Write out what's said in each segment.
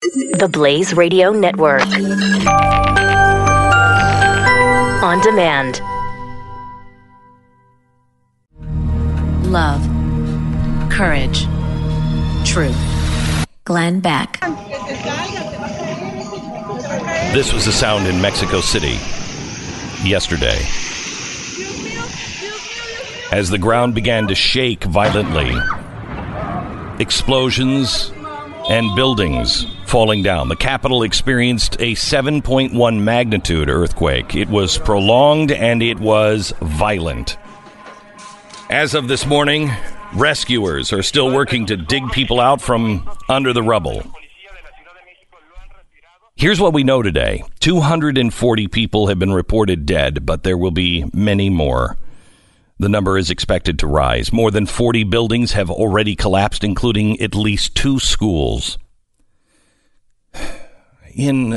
The Blaze Radio Network. On demand. Love. Courage. Truth. Glenn Beck. This was the sound in Mexico City yesterday, as the ground began to shake violently. Explosions and buildings falling down. The capital experienced a 7.1 magnitude earthquake. It was prolonged and it was violent. As of this morning, rescuers are still working to dig people out from under the rubble. Here's what we know today. 240 people have been reported dead, but there will be many more. The number is expected to rise. More than 40 buildings have already collapsed, including at least 2 schools. In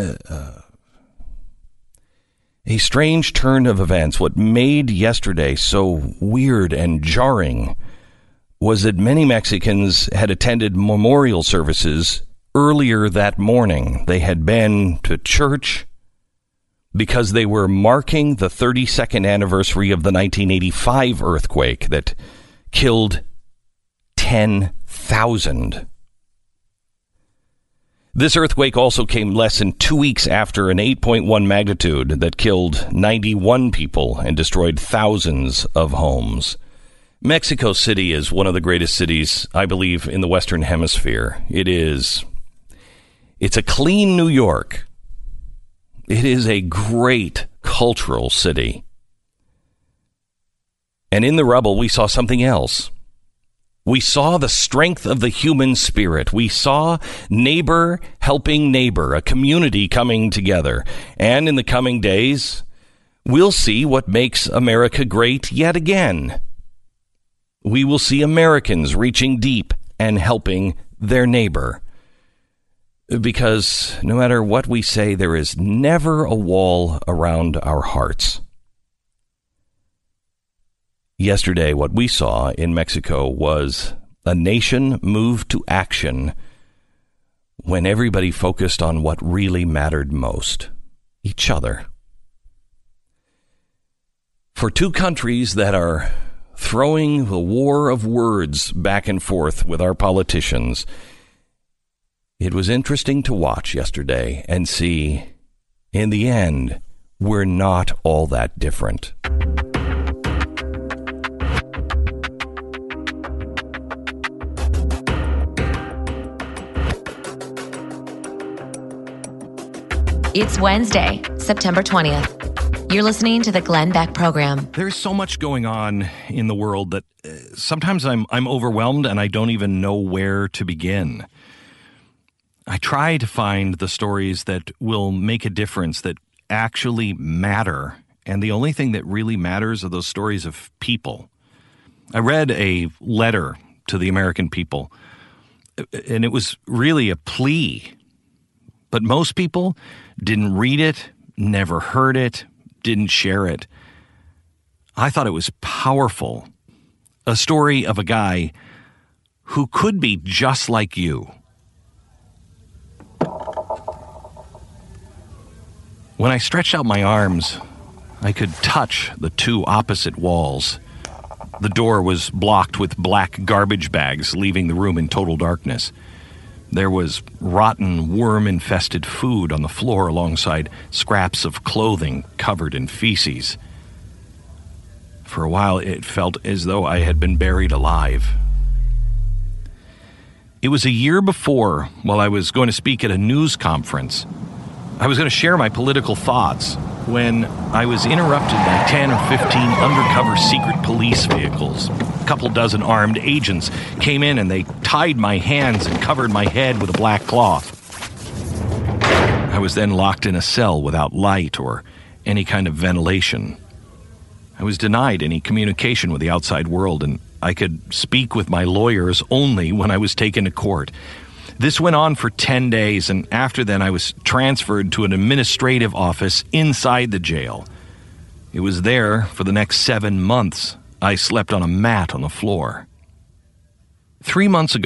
a strange turn of events, what made yesterday so weird and jarring was that many Mexicans had attended memorial services earlier that morning. They had been to church because they were marking the 32nd anniversary of the 1985 earthquake that killed 10,000. This earthquake also came less than 2 weeks after an 8.1 magnitude that killed 91 people and destroyed thousands of homes. Mexico City is one of the greatest cities, I believe, in the Western Hemisphere. It's a clean New York. It is a great cultural city. And in the rubble, we saw something else. We saw the strength of the human spirit. We saw neighbor helping neighbor, a community coming together. And in the coming days, we'll see what makes America great yet again. We will see Americans reaching deep and helping their neighbor. Because no matter what we say, there is never a wall around our hearts. Yesterday, what we saw in Mexico was a nation move to action when everybody focused on what really mattered most: each other. For 2 countries that are throwing the war of words back and forth with our politicians, it was interesting to watch yesterday and see, in the end, we're not all that different. It's Wednesday, September 20th. You're listening to the Glenn Beck Program. There's so much going on in the world that sometimes I'm overwhelmed and I don't even know where to begin. I try to find the stories that will make a difference, that actually matter. And the only thing that really matters are those stories of people. I read a letter to the American people, and it was really a plea. But most people didn't read it, never heard it, didn't share it. I thought it was powerful. A story of a guy who could be just like you. When I stretched out my arms, I could touch the 2 opposite walls. The door was blocked with black garbage bags, leaving the room in total darkness. There was rotten, worm-infested food on the floor alongside scraps of clothing covered in feces. For a while, it felt as though I had been buried alive. It was a year before, while I was going to speak at a news conference. I was going to share my political thoughts when I was interrupted by 10 or 15 undercover secret police vehicles. A couple dozen armed agents came in and they tied my hands and covered my head with a black cloth. I was then locked in a cell without light or any kind of ventilation. I was denied any communication with the outside world, and I could speak with my lawyers only when I was taken to court. This went on for 10 days, and after then I was transferred to an administrative office inside the jail. It was there for the next 7 months. I slept on a mat on the floor. 3 months ago,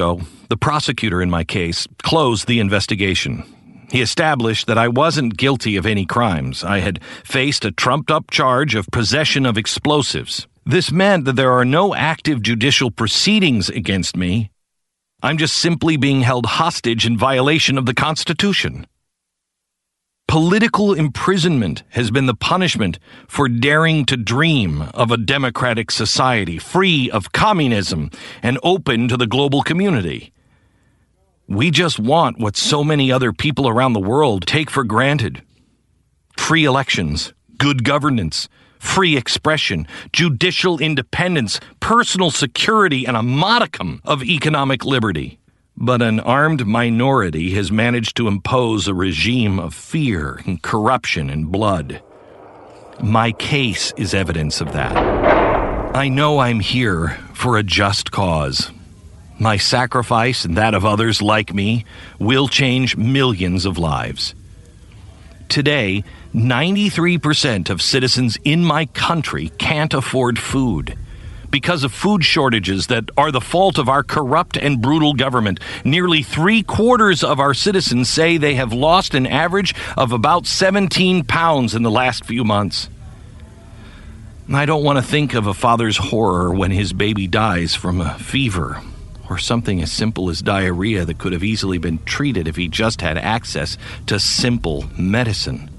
the prosecutor in my case closed the investigation. He established that I wasn't guilty of any crimes. I had faced a trumped-up charge of possession of explosives. This meant that there are no active judicial proceedings against me. I'm just simply being held hostage in violation of the Constitution. Political imprisonment has been the punishment for daring to dream of a democratic society free of communism and open to the global community. We just want what so many other people around the world take for granted. Free elections, good governance, free expression, judicial independence, personal security, and a modicum of economic liberty. But an armed minority has managed to impose a regime of fear and corruption and blood. My case is evidence of that. I know I'm here for a just cause. My sacrifice and that of others like me will change millions of lives. Today, 93% of citizens in my country can't afford food. Because of food shortages that are the fault of our corrupt and brutal government, nearly 3/4 of our citizens say they have lost an average of about 17 pounds in the last few months. I don't want to think of a father's horror when his baby dies from a fever, or something as simple as diarrhea that could have easily been treated if he just had access to simple medicine.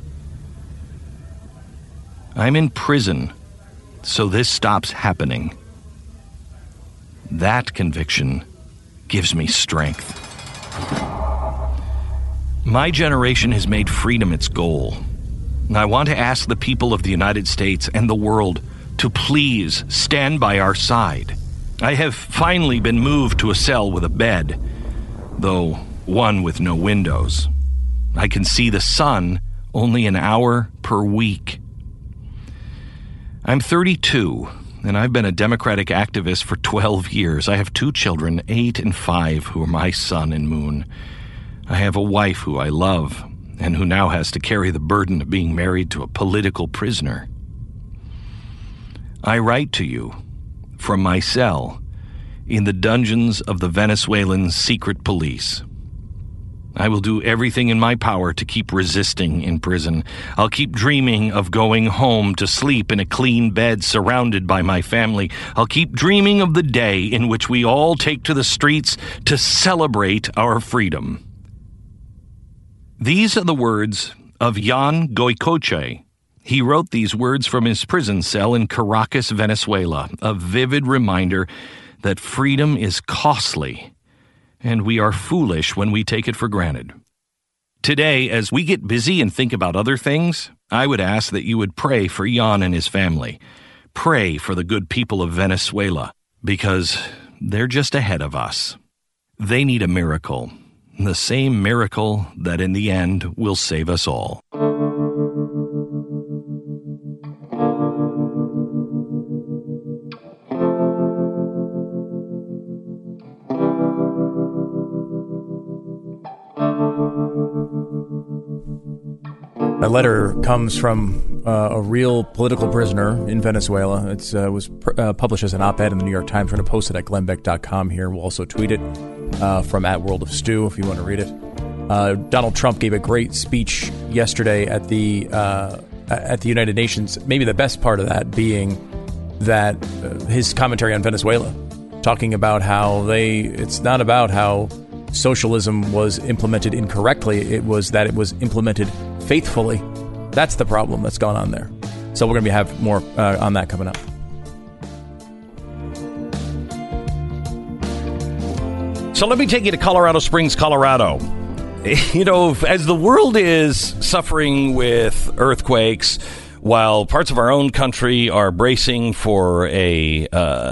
I'm in prison, so this stops happening. That conviction gives me strength. My generation has made freedom its goal. I want to ask the people of the United States and the world to please stand by our side. I have finally been moved to a cell with a bed, though one with no windows. I can see the sun only an hour per week. I'm 32, and I've been a Democratic activist for 12 years. I have 2 children, 8 and 5, who are my sun and moon. I have a wife who I love, and who now has to carry the burden of being married to a political prisoner. I write to you from my cell in the dungeons of the Venezuelan secret police. I will do everything in my power to keep resisting in prison. I'll keep dreaming of going home to sleep in a clean bed surrounded by my family. I'll keep dreaming of the day in which we all take to the streets to celebrate our freedom. These are the words of Jan Goicoechea. He wrote these words from his prison cell in Caracas, Venezuela, a vivid reminder that freedom is costly, and we are foolish when we take it for granted. Today, as we get busy and think about other things, I would ask that you would pray for Jan and his family. Pray for the good people of Venezuela, because they're just ahead of us. They need a miracle, the same miracle that in the end will save us all. A letter comes from a real political prisoner in Venezuela. It was published as an op-ed in the New York Times. We're going to post it at glennbeck.com here. We'll also tweet it from @WorldOfStew if you want to read it. Donald Trump gave a great speech yesterday at the United Nations. Maybe the best part of that being that his commentary on Venezuela, talking about how it's not about how socialism was implemented incorrectly. It was that it was implemented faithfully. That's the problem that's gone on there. So we're going to have more on that coming up. So let me take you to Colorado Springs, Colorado. You know, as the world is suffering with earthquakes, while parts of our own country are bracing for the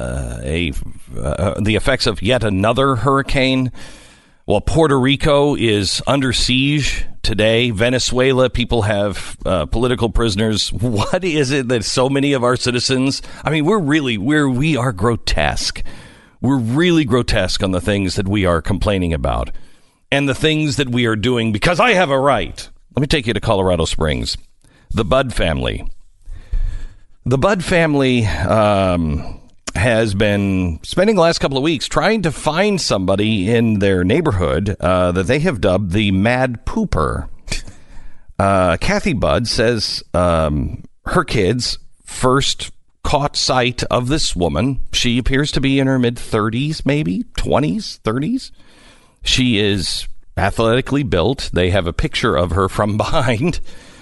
effects of yet another hurricane, while Puerto Rico is under siege today, Venezuela, people have political prisoners. What is it that so many of our citizens, I mean, we are grotesque. We're really grotesque on the things that we are complaining about and the things that we are doing because I have a right. Let me take you to Colorado Springs. The Budd family. The Budd family has been spending the last couple of weeks trying to find somebody in their neighborhood that they have dubbed the Mad Pooper. Kathy Budd says her kids first caught sight of this woman. She appears to be in her mid-30s, maybe 20s, 30s. She is athletically built. They have a picture of her from behind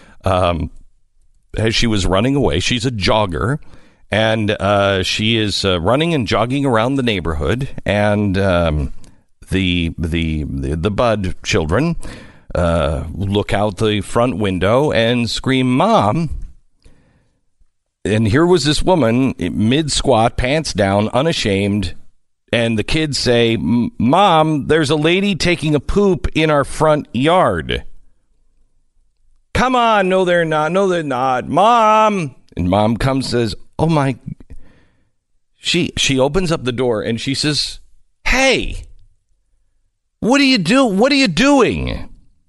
as she was running away. She's a jogger, and she is running and jogging around the neighborhood. And the Budd children look out the front window and scream, "Mom!" And here was this woman, mid-squat, pants down, unashamed, and the kids say, "Mom, there's a lady taking a poop in our front yard." "Come on, no, they're not. No, they're not. Mom!" And Mom comes and says, "Oh, my..." She opens up the door, and she says, "Hey, what are you doing?"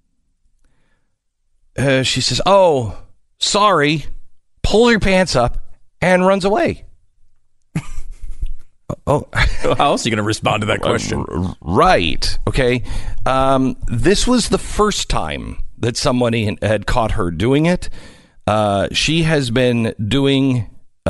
She says, "Oh, sorry," pulls her pants up, and runs away. Oh, how else are you going to respond to that question? Right. Okay. This was the first time that somebody had caught her doing it. She has been doing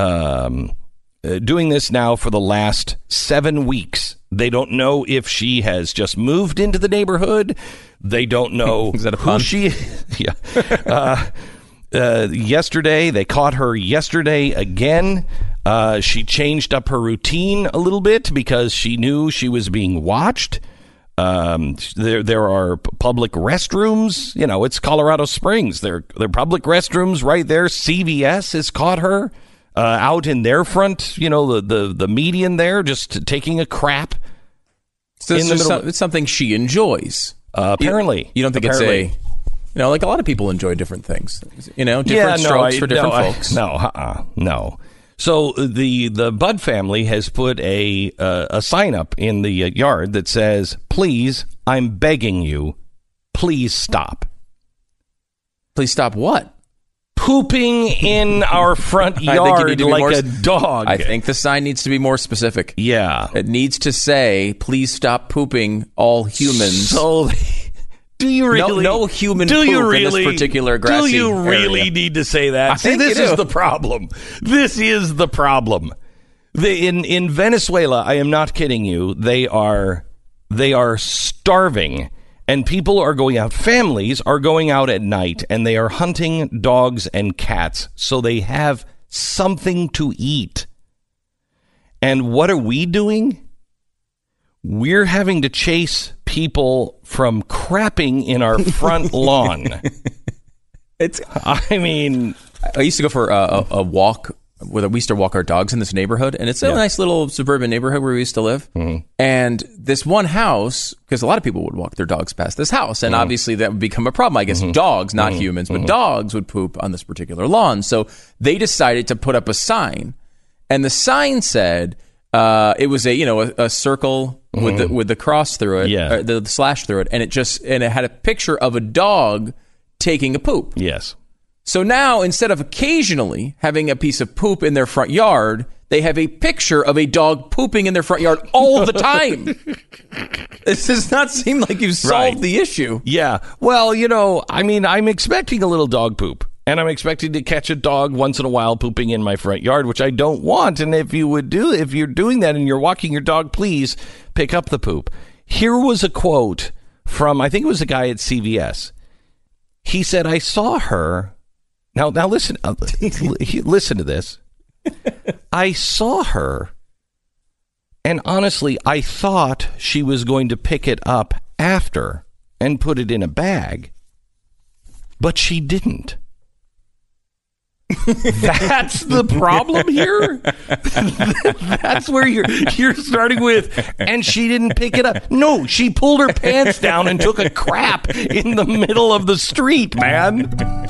this now for the last 7 weeks. They don't know if she has just moved into the neighborhood. They don't know Is that a pun? who she is. Yeah. Yesterday, they caught her yesterday again. She changed up her routine a little bit because she knew she was being watched. There are public restrooms. You know, it's Colorado Springs. There are public restrooms right there. CVS has caught her out in their front, you know, the median there, just taking a crap. So it's something she enjoys. Apparently. You don't think it's you know, like a lot of people enjoy different things, you know, different strokes for different folks. No. So the Budd family has put a sign up in the yard that says, "Please, I'm begging you, please stop." Please stop what? Pooping in our front yard like a dog. I think the sign needs to be more specific. Yeah. It needs to say, "Please stop pooping, all humans." So... Do you really? No human poop in this particular grassy area. Do you really need to say that? See, this is the problem. This is the problem. In Venezuela, I am not kidding you, they are starving, and people are going out. Families are going out at night, and they are hunting dogs and cats, so they have something to eat. And what are we doing? We're having to chase people from crapping in our front lawn. I used to go for a walk we used to walk our dogs in this neighborhood, and it's a nice little suburban neighborhood where we used to live. Mm-hmm. And this one house, because a lot of people would walk their dogs past this house, and obviously that would become a problem. I guess dogs, not humans, but dogs would poop on this particular lawn. So they decided to put up a sign, and the sign said it was a circle with the cross through it, or the slash through it, and it had a picture of a dog taking a poop. Yes. So now, instead of occasionally having a piece of poop in their front yard, they have a picture of a dog pooping in their front yard all the time. This does not seem like you've solved the issue. Yeah. Well, I'm expecting a little dog poop. And I'm expecting to catch a dog once in a while pooping in my front yard, which I don't want. And if you're doing that and you're walking your dog, please pick up the poop. Here was a quote from, I think it was a guy at CVS. He said, "I saw her." Now listen, listen to this. "I saw her, and honestly, I thought she was going to pick it up after and put it in a bag, but she didn't." That's the problem here. That's where you're starting with, and she didn't pick it up. No, she pulled her pants down and took a crap in the middle of the street, man.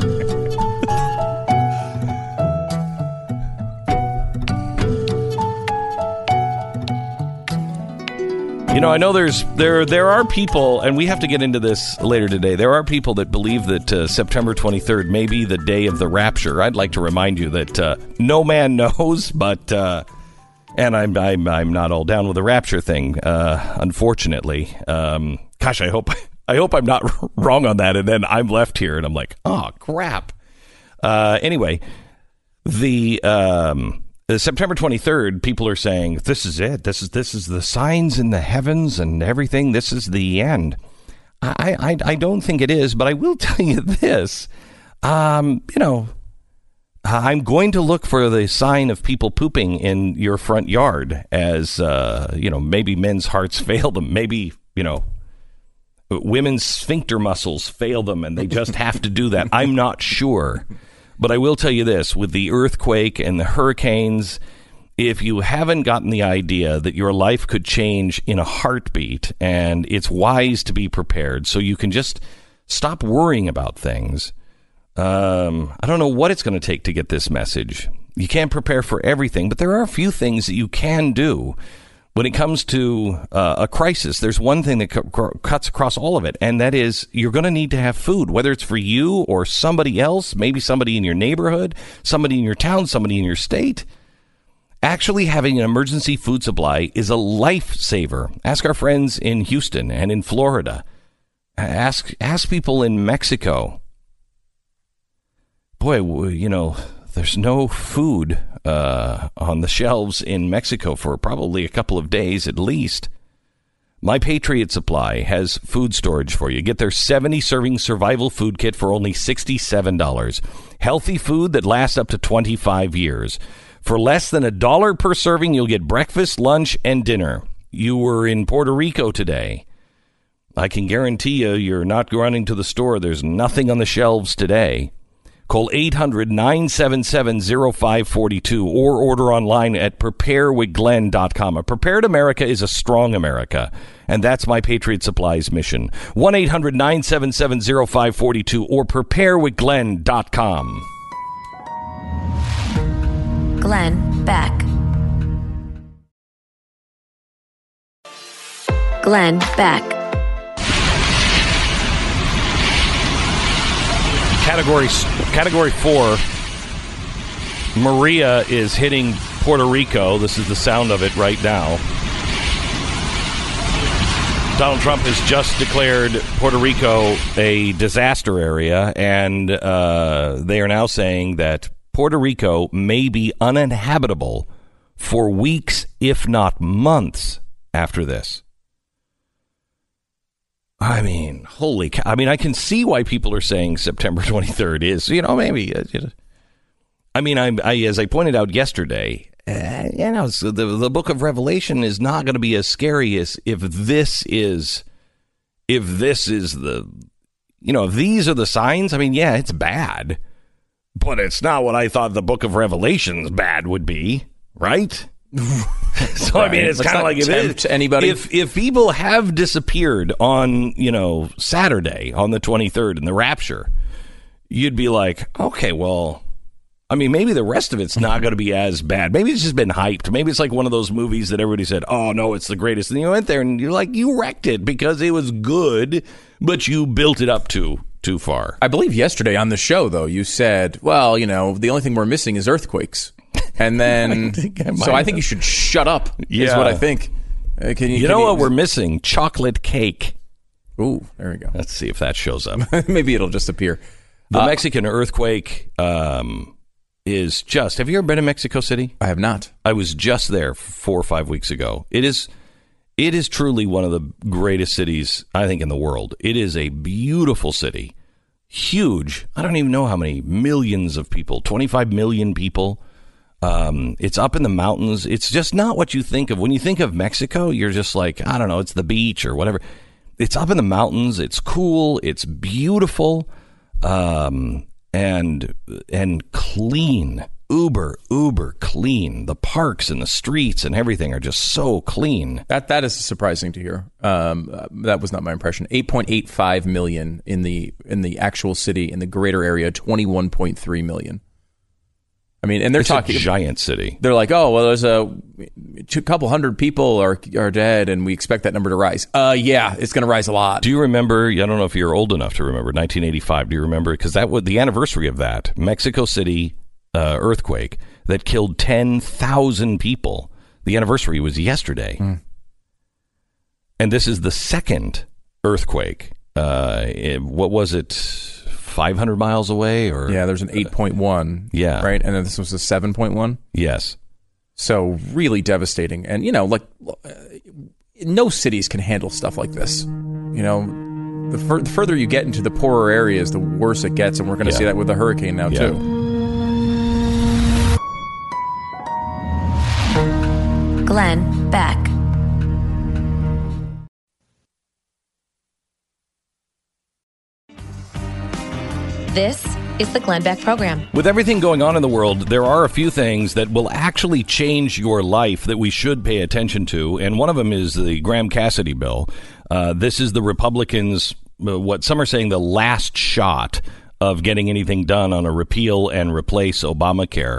I know there are people, and we have to get into this later today. There are people that believe that September 23rd may be the day of the rapture. I'd like to remind you that no man knows, but And I'm not all down with the rapture thing, unfortunately. Gosh, I hope I'm not wrong on that. And then I'm left here and I'm like, oh, crap. Anyway, the September 23rd, people are saying, this is it. This is the signs in the heavens and everything. This is the end. I don't think it is, but I will tell you this. I'm going to look for the sign of people pooping in your front yard as, maybe men's hearts fail them. Maybe, women's sphincter muscles fail them and they just have to do that. I'm not sure. But I will tell you this, with the earthquake and the hurricanes, if you haven't gotten the idea that your life could change in a heartbeat, and it's wise to be prepared so you can just stop worrying about things. I don't know what it's going to take to get this message. You can't prepare for everything, but there are a few things that you can do. When it comes to a crisis, there's one thing that cuts across all of it, and that is you're going to need to have food, whether it's for you or somebody else, maybe somebody in your neighborhood, somebody in your town, somebody in your state. Actually having an emergency food supply is a lifesaver. Ask our friends in Houston and in Florida. Ask people in Mexico. Boy, there's no food on the shelves in Mexico for probably a couple of days at least. My Patriot Supply has food storage for you. Get their 70-serving survival food kit for only $67. Healthy food that lasts up to 25 years. For less than $1 per serving, you'll get breakfast, lunch, and dinner. You were in Puerto Rico today. I can guarantee you're not running to the store. There's nothing on the shelves today. Call 800-977-0542 or order online at preparewithglenn.com. A prepared America is a strong America, and that's my Patriot Supply's mission. 1-800-977-0542 or preparewithglenn.com. Glenn Beck. Glenn Beck. Category 4, Maria is hitting Puerto Rico. This is the sound of it right now. Donald Trump has just declared Puerto Rico a disaster area, and they are now saying that Puerto Rico may be uninhabitable for weeks, if not months, after this. I mean, holy cow. I mean, I can see why people are saying September 23rd is, maybe. I mean, as I pointed out yesterday, the book of Revelation is not going to be as scary as if these are the signs. I mean, yeah, it's bad, but it's not what I thought the book of Revelation's bad would be, right? So right. I mean, it's kind of like if people have disappeared on Saturday on the 23rd in the rapture, you'd be like, okay, well, I mean, maybe the rest of it's not going to be as bad. Maybe it's just been hyped. Maybe it's like one of those movies that everybody said, oh no, it's the greatest, and you went there and you're like, you wrecked it because it was good, but you built it up too far. I believe yesterday on the show, though, you said, well, the only thing we're missing is earthquakes. And then, I think you should shut up, is what I think. What we're missing? Chocolate cake. Ooh, there we go. Let's see if that shows up. Maybe it'll just appear. The Mexican earthquake is just... Have you ever been to Mexico City? I have not. I was just there 4 or 5 weeks ago. It is truly one of the greatest cities, I think, in the world. It is a beautiful city. Huge. I don't even know how many millions of people. 25 million people. It's up in the mountains. It's just not what you think of. When you think of Mexico, you're just like, I don't know, it's the beach or whatever. It's up in the mountains. It's cool. It's beautiful. And clean. Uber clean. The parks and the streets and everything are just so clean. That is surprising to hear. That was not my impression. 8.85 million in the actual city, in the greater area, 21.3 million. I mean, and they're talking a giant city. They're like, oh, well, there's a couple hundred people are dead, and we expect that number to rise. Yeah, it's going to rise a lot. Do you remember? I don't know if you're old enough to remember 1985. Do you remember? Because that was the anniversary of that Mexico City earthquake that killed 10,000 people. The anniversary was yesterday. And this is the second earthquake. What was it, 500 miles away? Or Yeah, there's an 8.1. Yeah. Right? And then this was a 7.1. Yes. So really devastating. And, no cities can handle stuff like this. The further you get into the poorer areas, the worse it gets. And we're going to see that with the hurricane now, too. Glenn Beck. This is the Glenn Beck Program. With everything going on in the world, there are a few things that will actually change your life that we should pay attention to. And one of them is the Graham Cassidy bill. This is the Republicans, what some are saying, the last shot of getting anything done on a repeal and replace Obamacare.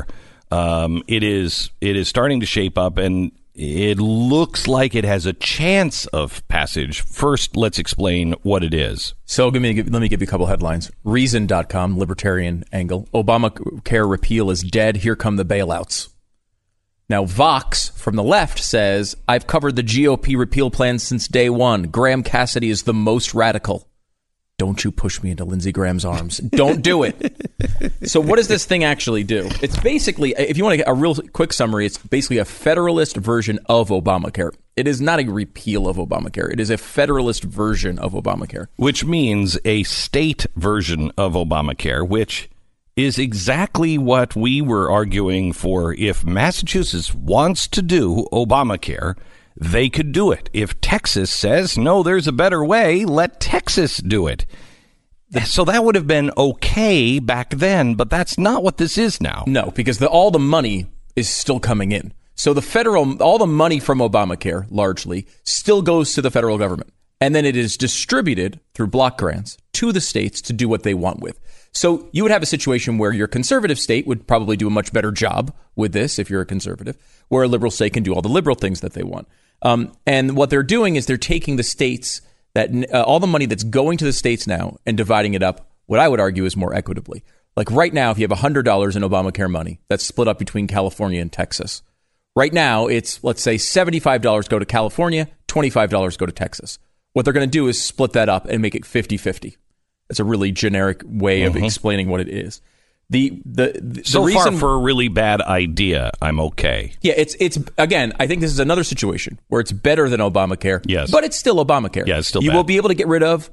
It is starting to shape up, and it looks like it has a chance of passage. First, let's explain what it is. So let me give you a couple headlines. Reason.com, libertarian angle. Obamacare repeal is dead. Here come the bailouts. Now, Vox from the left says, I've covered the GOP repeal plan since day one. Graham Cassidy is the most radical. Don't you push me into Lindsey Graham's arms. Don't do it. So what does this thing actually do? It's basically, if you want to get a real quick summary, it's basically a federalist version of Obamacare. It is not a repeal of Obamacare. It is a federalist version of Obamacare. Which means a state version of Obamacare, which is exactly what we were arguing for. If Massachusetts wants to do Obamacare, they could do it. If Texas says, no, there's a better way, let Texas do it. So that would have been okay back then, but that's not what this is now. No, because all the money is still coming in. So all the money from Obamacare, largely, still goes to the federal government. And then it is distributed through block grants to the states to do what they want with. So you would have a situation where your conservative state would probably do a much better job with this if you're a conservative, where a liberal state can do all the liberal things that they want. And what they're doing is they're taking the states that all the money that's going to the states now and dividing it up, what I would argue is more equitably. Like right now, if you have $100 in Obamacare money, that's split up between California and Texas. Right now, it's, let's say, $75 go to California, $25 go to Texas. What they're going to do is split that up and make it 50-50. That's a really generic way of explaining what it is. The reason far for a really bad idea, I'm okay. Yeah, it's again, I think this is another situation where it's better than Obamacare. Yes. But it's still Obamacare. Yeah, it's still You bad. will be able to get rid of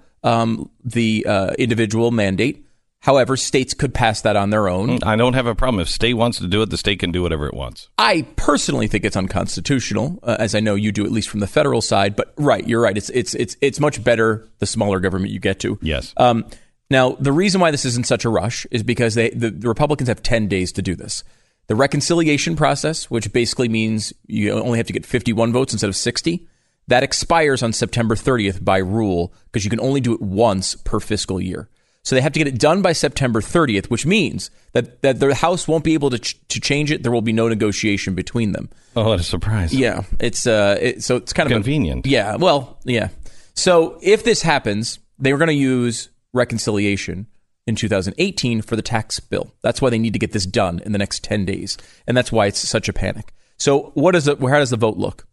the individual mandate. However, states could pass that on their own. I don't have a problem. If state wants to do it, the state can do whatever it wants. I personally think it's unconstitutional, as I know you do, at least from the federal side. But right, you're right. It's much better the smaller government you get to. Yes. Now, the reason why this isn't such a rush is because the Republicans have 10 days to do this. The reconciliation process, which basically means you only have to get 51 votes instead of 60, that expires on September 30th by rule because you can only do it once per fiscal year. So they have to get it done by September 30th, which means that the House won't be able to change it. There will be no negotiation between them. Oh, what a surprise. Yeah. So it's kind of convenient. Yeah. Well, yeah. So if this happens, they were going to use reconciliation in 2018 for the tax bill. That's why they need to get this done in the next 10 days. And that's why it's such a panic. So how does the vote look?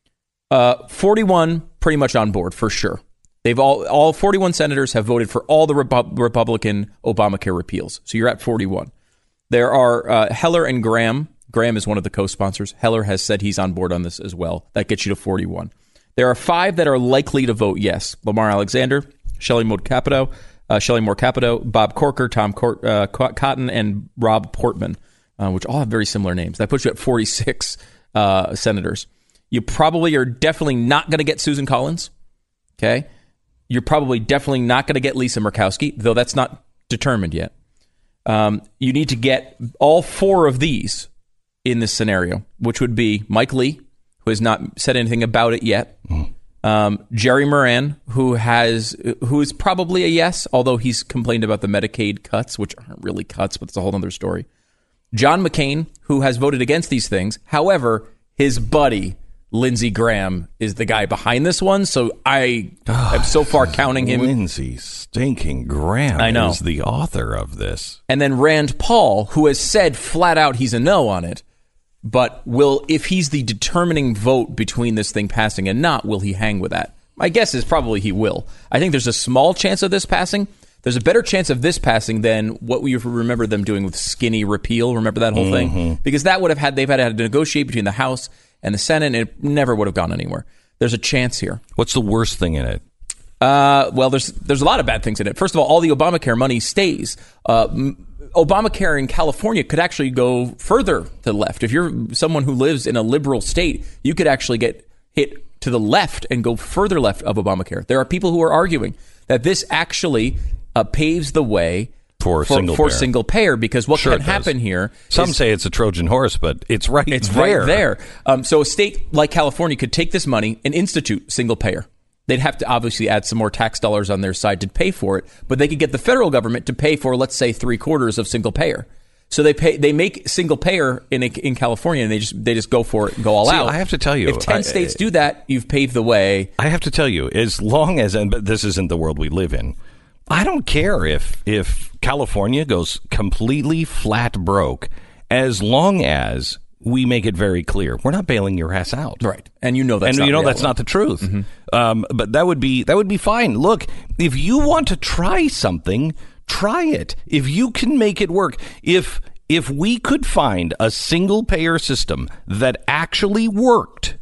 41 pretty much on board for sure. They've all 41 senators have voted for all the Republican Obamacare repeals. So you're at 41. There are Heller and Graham. Graham is one of the co-sponsors. Heller has said he's on board on this as well. That gets you to 41. There are 5 that are likely to vote yes. Lamar Alexander, Shelley Moore Capito, Bob Corker, Tom Cotton, and Rob Portman, which all have very similar names. That puts you at 46 senators. You probably are definitely not going to get Susan Collins. Okay. You're probably definitely not going to get Lisa Murkowski, though that's not determined yet. You need to get all 4 of these in this scenario, which would be Mike Lee, who has not said anything about it yet. Jerry Moran, who is probably a yes, although he's complained about the Medicaid cuts, which aren't really cuts, but it's a whole other story. John McCain, who has voted against these things. However, his buddy, Lindsey Graham, is the guy behind this one, so I am so far counting him. Lindsey stinking Graham I know. is the author of this. And then Rand Paul, who has said flat out he's a no on it. But if he's the determining vote between this thing passing and not, will he hang with that? My guess is probably he will. I think there's a small chance of this passing. There's a better chance of this passing than what we remember them doing with skinny repeal. Remember that whole thing? Because that would have they've had to negotiate between the House and the Senate, and it never would have gone anywhere. There's a chance here. What's the worst thing in it? Well, there's a lot of bad things in it. First of all the Obamacare money stays. Obamacare in California could actually go further to the left. If you're someone who lives in a liberal state, you could actually get hit to the left and go further left of Obamacare. There are people who are arguing that this actually paves the way for single payer, because what can happen here? Some say it's a Trojan horse, but it's right there. So a state like California could take this money and institute single payer. They'd have to obviously add some more tax dollars on their side to pay for it, but they could get the federal government to pay for, let's say, 3/4 of single payer. So they make single payer in California, and they just go for it and go all out. I have to tell you, if 10 states do that, you've paved the way. I have to tell you, as long as, but this isn't the world we live in, I don't care if California goes completely flat broke, as long as we make it very clear we're not bailing your ass out, right? And that's not the truth. But that would be fine. Look, if you want to try something, try it. If you can make it work, if we could find a single payer system that actually worked,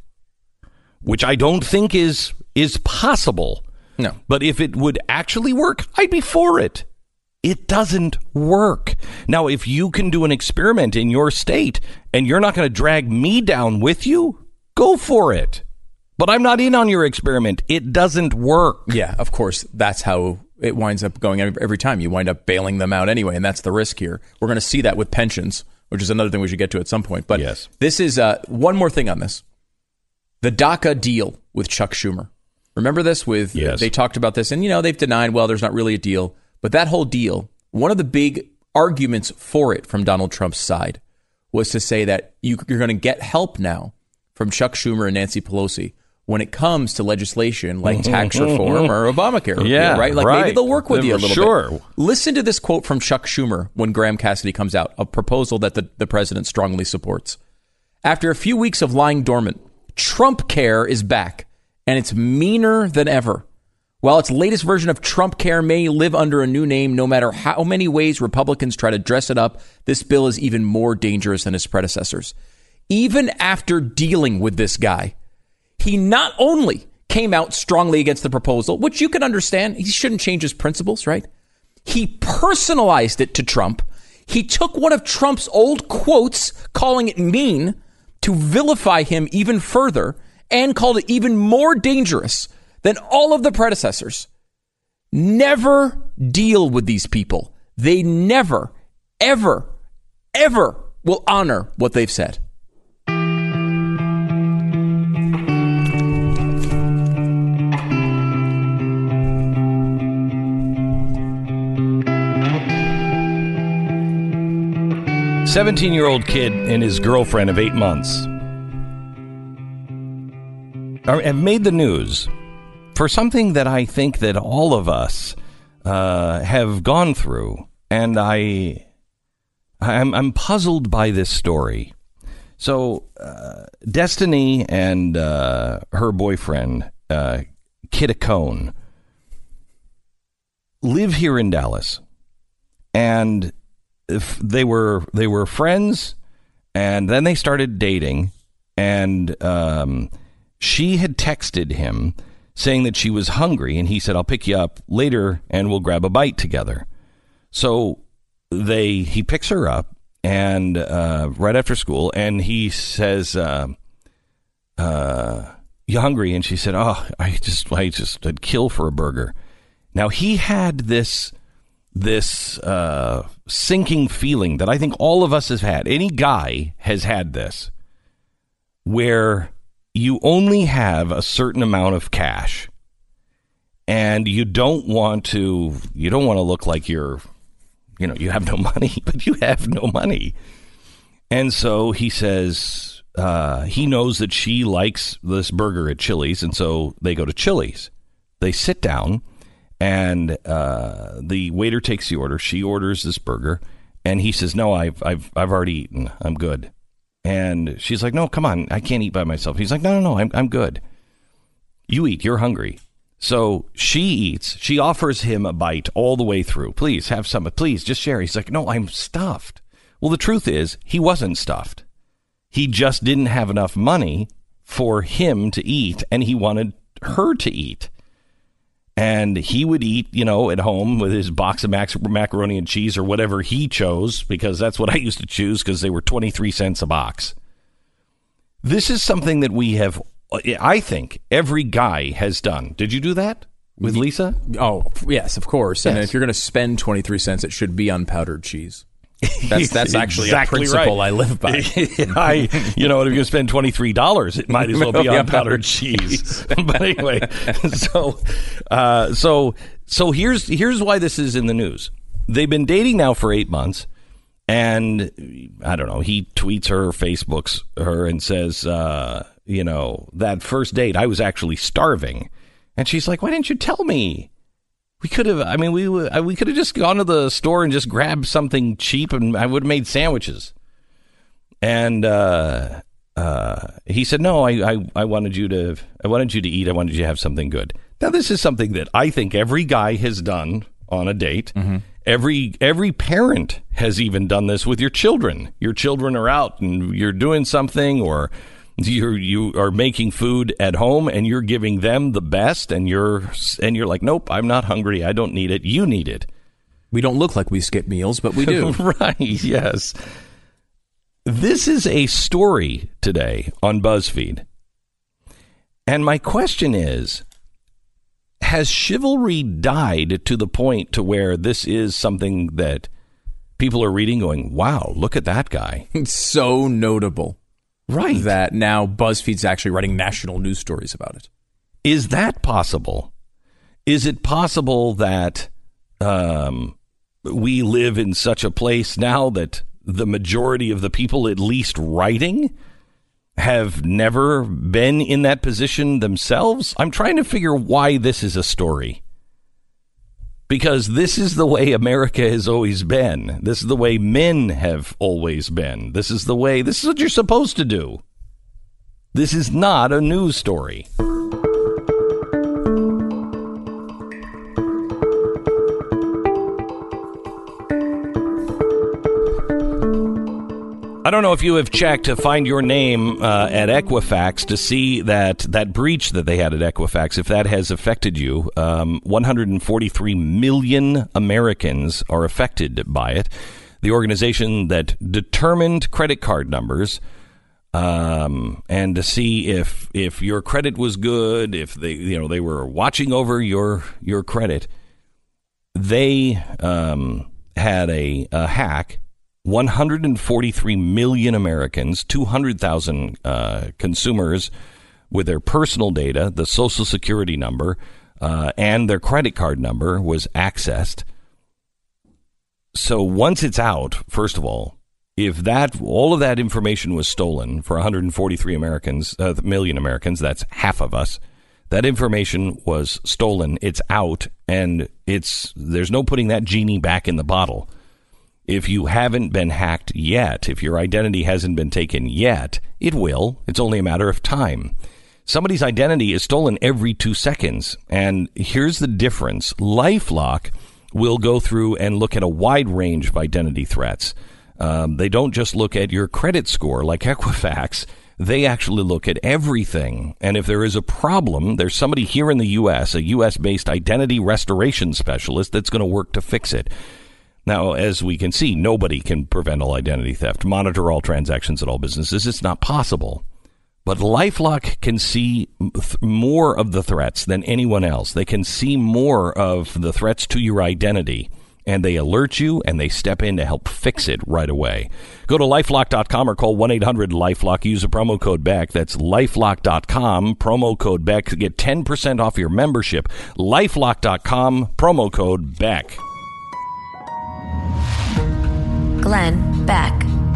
which I don't think is possible. No, but if it would actually work, I'd be for it. It doesn't work. Now, if you can do an experiment in your state and you're not going to drag me down with you, go for it. But I'm not in on your experiment. It doesn't work. Yeah, of course. That's how it winds up going every time. You wind up bailing them out anyway, and that's the risk here. We're going to see that with pensions, which is another thing we should get to at some point. But yes. This is one more thing on this. The DACA deal with Chuck Schumer. Remember this? Yes. They talked about this, and they've denied, well, there's not really a deal. But that whole deal, one of the big arguments for it from Donald Trump's side was to say that you're going to get help now from Chuck Schumer and Nancy Pelosi when it comes to legislation like tax reform or Obamacare repeal, right? Maybe they'll work with you a little bit. Listen to this quote from Chuck Schumer when Graham Cassidy comes out, a proposal that the president strongly supports. After a few weeks of lying dormant, Trump Care is back, and it's meaner than ever. While its latest version of Trump Care may live under a new name, no matter how many ways Republicans try to dress it up, this bill is even more dangerous than his predecessors. Even after dealing with this guy, he not only came out strongly against the proposal, which you can understand, he shouldn't change his principles, right? He personalized it to Trump. He took one of Trump's old quotes, calling it mean, to vilify him even further, and called it even more dangerous than all of the predecessors. Never deal with these people. They never, ever, ever will honor what they've said. A 17-year-old kid and his girlfriend of 8 months have made the news for something that I think that all of us have gone through, and I'm puzzled by this story. So, Destiny and her boyfriend, Kid Acone, live here in Dallas, and they were friends, and then they started dating, and she had texted him saying that she was hungry, and he said, I'll pick you up later and we'll grab a bite together. So he picks her up and right after school, and he says, you hungry? And she said, oh, I'd kill for a burger. Now, he had this sinking feeling that I think all of us have had. Any guy has had this, where you only have a certain amount of cash, and you don't want to look like you have no money, but you have no money. And so he says he knows that she likes this burger at Chili's, and so they go to Chili's. They sit down, and the waiter takes the order. She orders this burger, and he says, "No, I've already eaten. I'm good." And she's like, no, come on, I can't eat by myself. He's like, no, I'm good. You eat, you're hungry. So she eats. She offers him a bite all the way through. Please have some. Please just share. He's like, no, I'm stuffed. Well, the truth is he wasn't stuffed. He just didn't have enough money for him to eat, and he wanted her to eat. And he would eat, at home with his box of macaroni and cheese or whatever he chose, because that's what I used to choose, because they were 23 cents a box. This is something that we have, I think, every guy has done. Did you do that with Lisa? Oh, yes, of course. And Yes. if you're going to spend 23 cents, it should be on powdered cheese. That's actually Exactly a principle right. I live by. If you're going to spend $23, it might as well be on powdered cheese. But anyway, so here's why this is in the news. They've been dating now for 8 months, and I don't know. He tweets her, Facebooks her, and says, that first date, I was actually starving, and she's like, "Why didn't you tell me? We could have. I mean, we could have just gone to the store and just grabbed something cheap, and I would have made sandwiches." And he said, "No, I wanted you to. I wanted you to eat. I wanted you to have something good." Now, this is something that I think every guy has done on a date. Mm-hmm. Every parent has even done this with your children. Your children are out and you're doing something, or you are making food at home and you're giving them the best, and you're like, "Nope, I'm not hungry. I don't need it. You need it." We don't look like we skip meals, but we do. Right, yes. This is a story today on BuzzFeed. And my question is, has chivalry died to the point to where this is something that people are reading going, "Wow, look at that guy." It's so notable. Right. That now BuzzFeed's actually writing national news stories about it. Is that possible? Is it possible that we live in such a place now that the majority of the people, at least writing, have never been in that position themselves? I'm trying to figure why this is a story. Because this is the way America has always been. This is the way men have always been. This is what you're supposed to do. This is not a news story. I don't know if you have checked to find your name at Equifax to see that breach that they had at Equifax, if that has affected you. 143 million Americans are affected by it. The organization that determined credit card numbers, and to see if your credit was good, if they were watching over your credit. They had a hack. 143 million Americans, 200,000 consumers with their personal data, the Social Security number, and their credit card number was accessed. So once it's out, first of all, if all of that information was stolen for 143 million Americans, that's half of us. That information was stolen. It's out, and there's no putting that genie back in the bottle. If you haven't been hacked yet, if your identity hasn't been taken yet, it will. It's only a matter of time. Somebody's identity is stolen every 2 seconds. And here's the difference. LifeLock will go through and look at a wide range of identity threats. They don't just look at your credit score like Equifax. They actually look at everything. And if there is a problem, there's somebody here in the U.S., a U.S.-based identity restoration specialist that's going to work to fix it. Now, as we can see, nobody can prevent all identity theft, monitor all transactions at all businesses. It's not possible. But LifeLock can see more of the threats than anyone else. They can see more of the threats to your identity, and they alert you, and they step in to help fix it right away. Go to LifeLock.com or call 1-800-LifeLock. Use the promo code BECK. That's LifeLock.com, promo code BECK to get 10% off your membership. LifeLock.com, promo code BECK. Glenn Beck.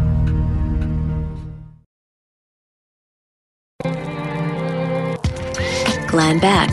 Glenn Beck.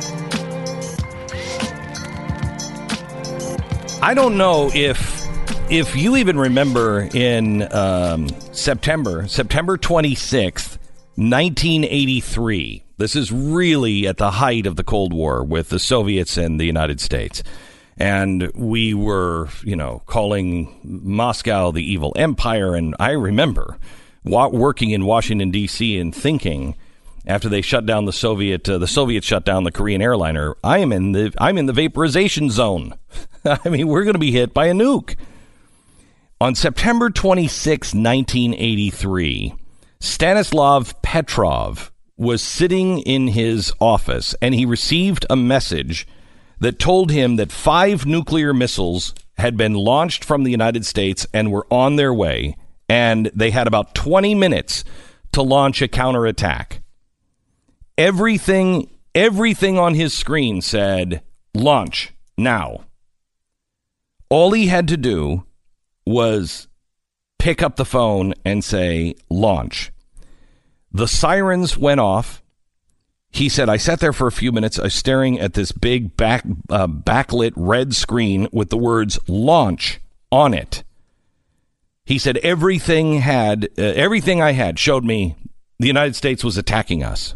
I don't know if if you even remember in September 26th, 1983, this is really at the height of the Cold War with the Soviets and the United States. And we were, calling Moscow the evil empire. And I remember working in Washington, D.C. and thinking, after they shut down the Soviets shut down the Korean airliner, I'm in the vaporization zone. I mean, we're going to be hit by a nuke. On September 26, 1983, Stanislav Petrov was sitting in his office, and he received a message that told him that 5 nuclear missiles had been launched from the United States and were on their way, and they had about 20 minutes to launch a counterattack. Everything on his screen said, launch now. All he had to do was pick up the phone and say, launch. The sirens went off. He said, I sat there for a few minutes. I was staring at this big backlit red screen with the words launch on it. He said, everything I had showed me the United States was attacking us.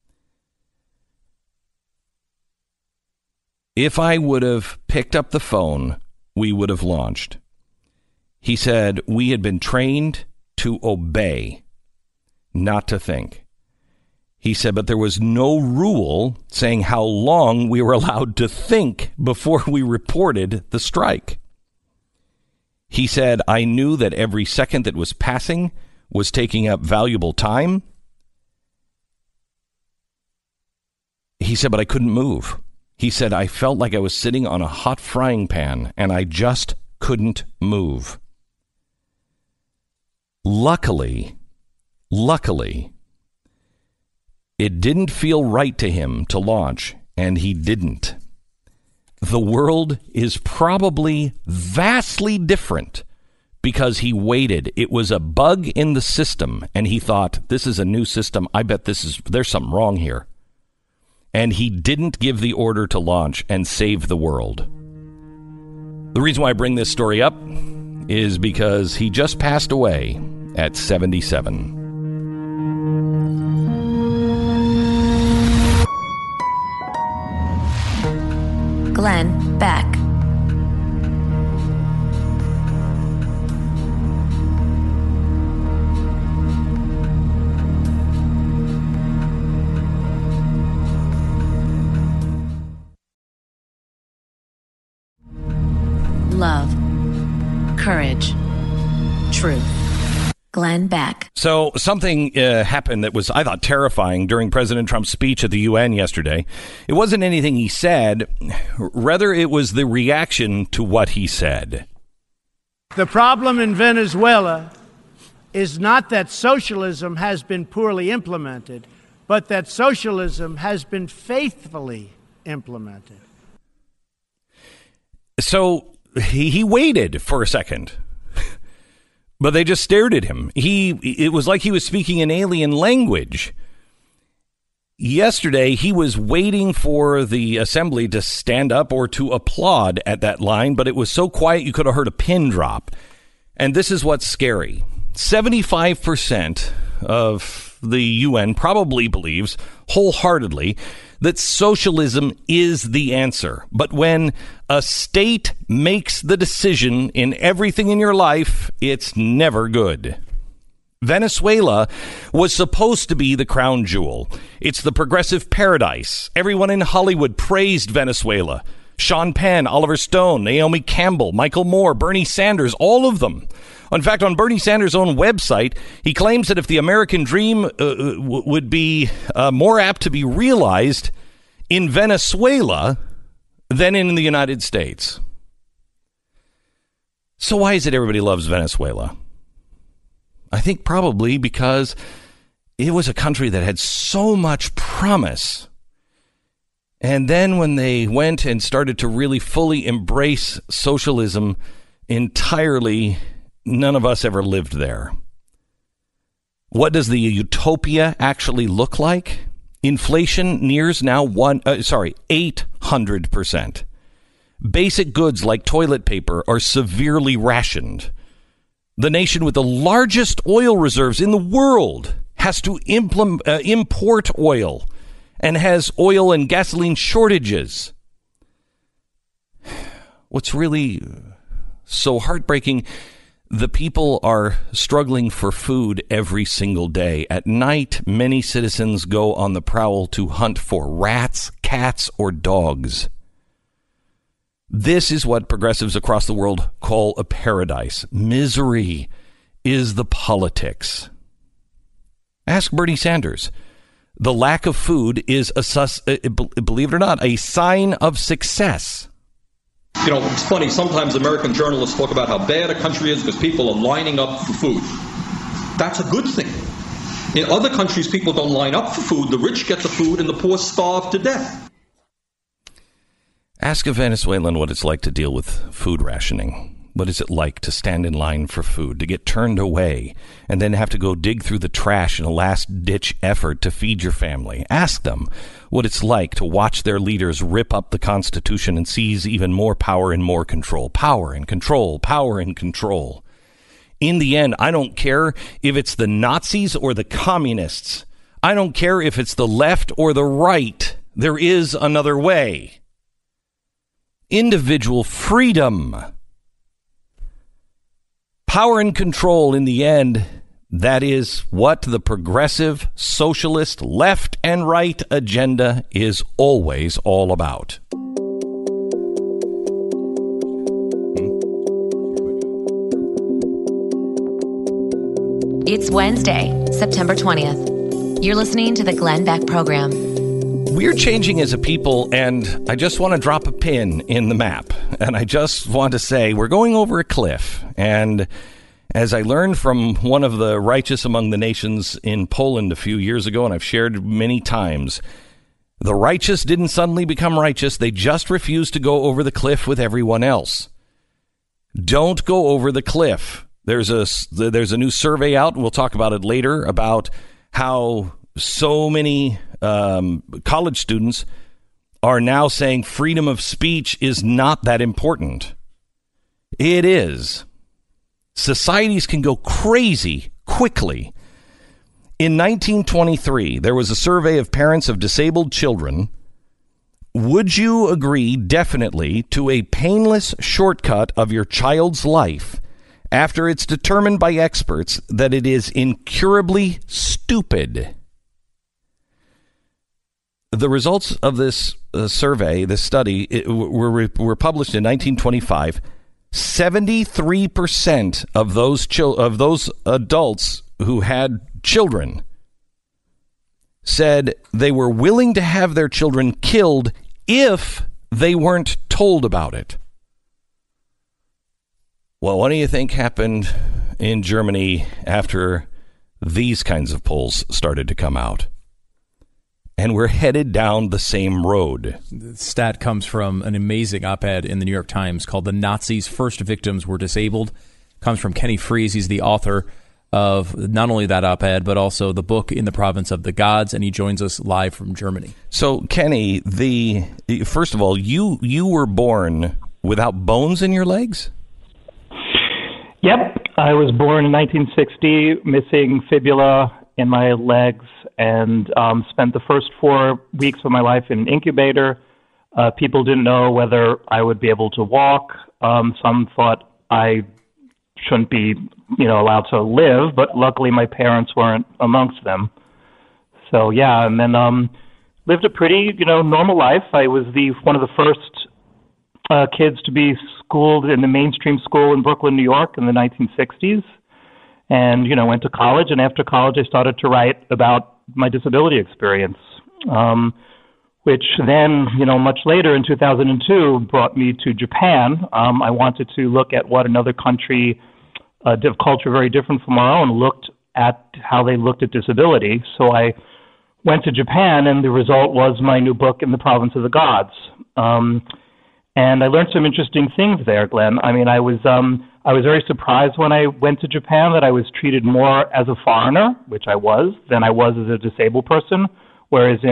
If I would have picked up the phone, we would have launched. He said, we had been trained to obey, not to think. He said, but there was no rule saying how long we were allowed to think before we reported the strike. He said, I knew that every second that was passing was taking up valuable time. He said, but I couldn't move. He said, I felt like I was sitting on a hot frying pan, and I just couldn't move. Luckily, it didn't feel right to him to launch, and he didn't. The world is probably vastly different because he waited. It was a bug in the system, and he thought, this is a new system. I bet there's something wrong here. And he didn't give the order to launch and save the world. The reason why I bring this story up is because he just passed away at 77. Glenn Beck. Love, courage, truth. Glenn Beck. So something happened that was, I thought, terrifying during President Trump's speech at the UN yesterday. It wasn't anything he said. Rather, it was the reaction to what he said. The problem in Venezuela is not that socialism has been poorly implemented, but that socialism has been faithfully implemented. So he waited for a second. But they just stared at him. It was like he was speaking an alien language. Yesterday, he was waiting for the assembly to stand up or to applaud at that line, but it was so quiet you could have heard a pin drop. And this is what's scary. 75% of the UN probably believes wholeheartedly that socialism is the answer. But when a state makes the decision in everything in your life, it's never good. Venezuela was supposed to be the crown jewel. It's the progressive paradise. Everyone in Hollywood praised Venezuela. Sean Penn, Oliver Stone, Naomi Campbell, Michael Moore, Bernie Sanders, all of them. In fact, on Bernie Sanders' own website, he claims that if the American dream would be more apt to be realized in Venezuela than in the United States. So why is it everybody loves Venezuela? I think probably because it was a country that had so much promise. And then when they went and started to really fully embrace socialism entirely, none of us ever lived there. What does the utopia actually look like? Inflation nears now 800%. Basic goods like toilet paper are severely rationed. The nation with the largest oil reserves in the world has to import oil and has oil and gasoline shortages. What's really so heartbreaking, the people are struggling for food every single day. At night, many citizens go on the prowl to hunt for rats, cats, or dogs. This is what progressives across the world call a paradise. Misery is the politics. Ask Bernie Sanders. The lack of food is, believe it or not, a sign of success. You know, it's funny, sometimes American journalists talk about how bad a country is because people are lining up for food. That's a good thing. In other countries, people don't line up for food. The rich get the food and the poor starve to death. Ask a Venezuelan what it's like to deal with food rationing. What is it like to stand in line for food, to get turned away, and then have to go dig through the trash in a last-ditch effort to feed your family? Ask them what it's like to watch their leaders rip up the Constitution and seize even more power and more control. Power and control, power and control. In the end, I don't care if it's the Nazis or the communists. I don't care if it's the left or the right. There is another way. Individual freedom. Power and control in the end, that is what the progressive, socialist, left and right agenda is always all about. It's Wednesday, September 20th. You're listening to the Glenn Beck Program. We're changing as a people, and I just want to drop a pin in the map. And I just want to say we're going over a cliff. And as I learned from one of the righteous among the nations in Poland a few years ago, and I've shared many times, the righteous didn't suddenly become righteous. They just refused to go over the cliff with everyone else. Don't go over the cliff. There's a new survey out, and we'll talk about it later, about how so many college students are now saying freedom of speech is not that important. It is. Societies can go crazy quickly. In 1923, there was a survey of parents of disabled children. Would you agree definitely to a painless shortcut of your child's life after it's determined by experts that it is incurably stupid? The results of this survey, this study, were published in 1925. 73% of those adults who had children said they were willing to have their children killed if they weren't told about it. Well, what do you think happened in Germany after these kinds of polls started to come out? And we're headed down the same road. The stat comes from an amazing op-ed in the New York Times called "The Nazis' First Victims Were Disabled." Comes from Kenny Fries. He's the author of not only that op-ed, but also the book In the Province of the Gods, and he joins us live from Germany. So, Kenny, first of all, you were born without bones in your legs? Yep. I was born in 1960, missing fibula in my legs, and spent the first 4 weeks of my life in an incubator. People didn't know whether I would be able to walk. Some thought I shouldn't be, allowed to live, but luckily my parents weren't amongst them. So yeah, and then lived a pretty, normal life. I was one of the first kids to be schooled in the mainstream school in Brooklyn, New York in the 1960s. And, went to college, and after college I started to write about my disability experience, which then, much later in 2002 brought me to Japan. I wanted to look at what another country, culture very different from our own, looked at how they looked at disability. So I went to Japan, and the result was my new book, In the Province of the Gods. And I learned some interesting things there, Glenn. I mean, I was very surprised when I went to Japan that I was treated more as a foreigner, which I was, than I was as a disabled person. Whereas in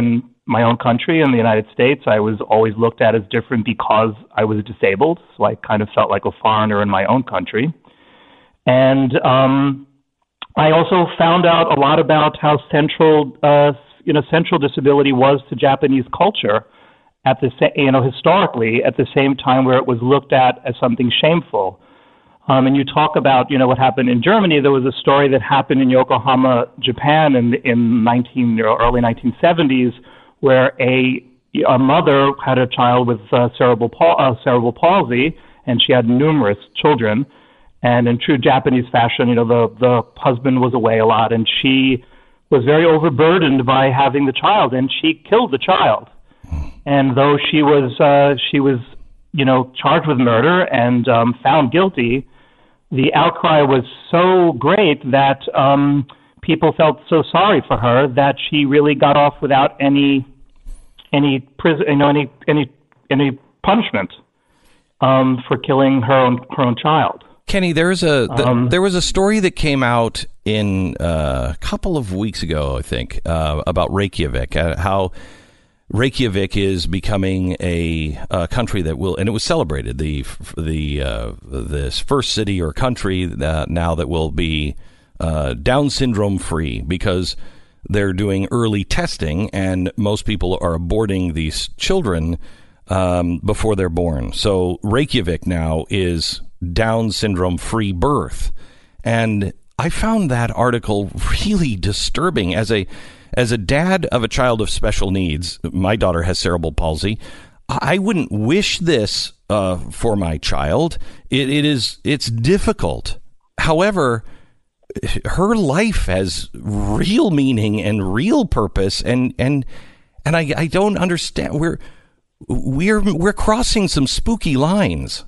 my own country, in the United States, I was always looked at as different because I was disabled. So I kind of felt like a foreigner in my own country. And I also found out a lot about how central disability was to Japanese culture at the historically, at the same time where it was looked at as something shameful. And you talk about, what happened in Germany. There was a story that happened in Yokohama, Japan, in early 1970s, where a mother had a child with cerebral palsy, and she had numerous children. And in true Japanese fashion, the husband was away a lot, and she was very overburdened by having the child, and she killed the child. And though she was charged with murder and found guilty, the outcry was so great that people felt so sorry for her that she really got off without any punishment for killing her own child. Kenny, there was a story that came out in a couple of weeks ago, I think, about Reykjavik, how Reykjavik is becoming a country that will, and it was celebrated, this first city or country now that will be Down syndrome free, because they're doing early testing and most people are aborting these children before they're born. So Reykjavik now is Down syndrome free birth. And I found that article really disturbing. As a dad of a child of special needs, my daughter has cerebral palsy. I wouldn't wish this for my child. It's difficult. However, her life has real meaning and real purpose, and I don't understand. We're crossing some spooky lines.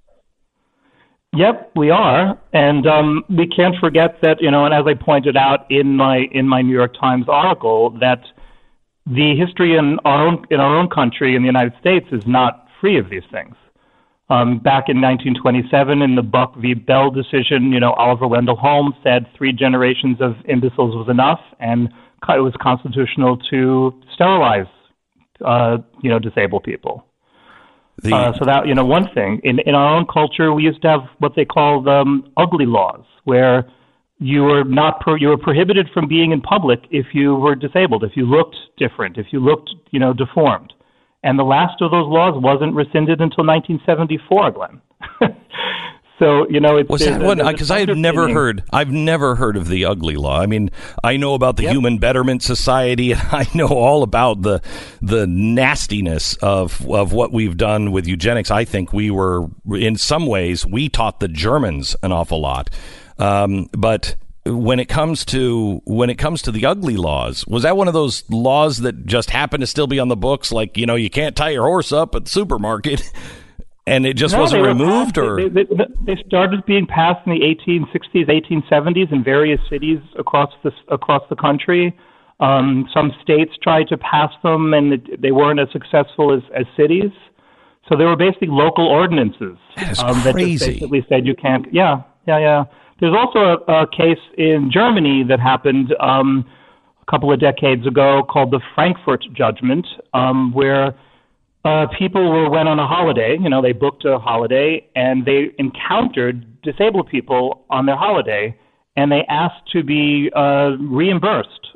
Yep, we are, and we can't forget that, and as I pointed out in my New York Times article, that the history in our own country, in the United States, is not free of these things. Back in 1927, in the Buck v. Bell decision, Oliver Wendell Holmes said 3 generations of imbeciles was enough, and it was constitutional to sterilize, disabled people. So that, one thing, in our own culture, we used to have what they call ugly laws, where you were prohibited from being in public if you were disabled, if you looked different, if you looked, deformed. And the last of those laws wasn't rescinded until 1974, Glenn. So, it's... Was that one? Because I've never heard of the ugly law. I mean, I know about the Human Betterment Society, and I know all about the nastiness of what we've done with eugenics. I think in some ways, we taught the Germans an awful lot. But when it comes to the ugly laws, was that one of those laws that just happened to still be on the books? Like, you can't tie your horse up at the supermarket. And it just wasn't removed, or they started being passed in the 1860s, 1870s in various cities across the country. Some states tried to pass them, and they weren't as successful as cities. So they were basically local ordinances that is that crazy. just basically said you can't. Yeah. There's also a case in Germany that happened a couple of decades ago called the Frankfurt Judgment, where people went on a holiday, they booked a holiday, and they encountered disabled people on their holiday, and they asked to be reimbursed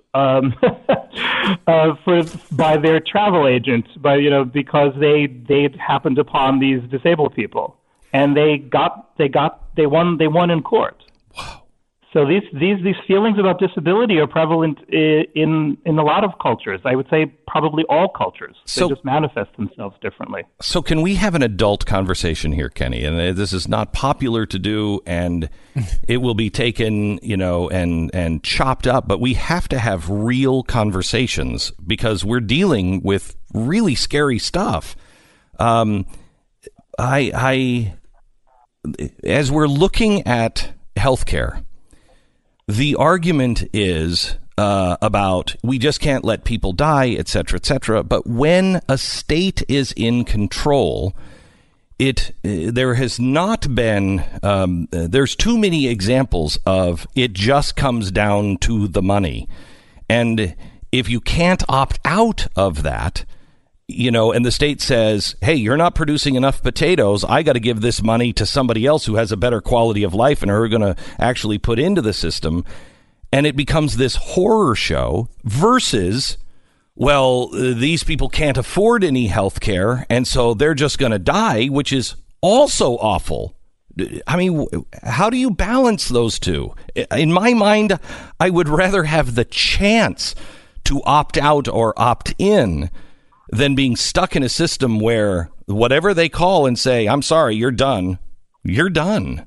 by their travel agent, because they happened upon these disabled people, and they won in court. Wow. So these feelings about disability are prevalent in a lot of cultures. I would say probably all cultures. They just manifest themselves differently. So can we have an adult conversation here, Kenny? And this is not popular to do, and it will be taken, and chopped up. But we have to have real conversations because we're dealing with really scary stuff. As we're looking at healthcare, the argument is about we just can't let people die, et cetera, et cetera. But when a state is in control, there has not been, there's too many examples of it just comes down to the money. And if you can't opt out of that, and the state says, hey, you're not producing enough potatoes, I got to give this money to somebody else who has a better quality of life and are going to actually put into the system. And it becomes this horror show versus, well, these people can't afford any health care, and so they're just going to die, which is also awful. I mean, how do you balance those two? In my mind, I would rather have the chance to opt out or opt in than being stuck in a system where whatever they call and say, I'm sorry, you're done. You're done.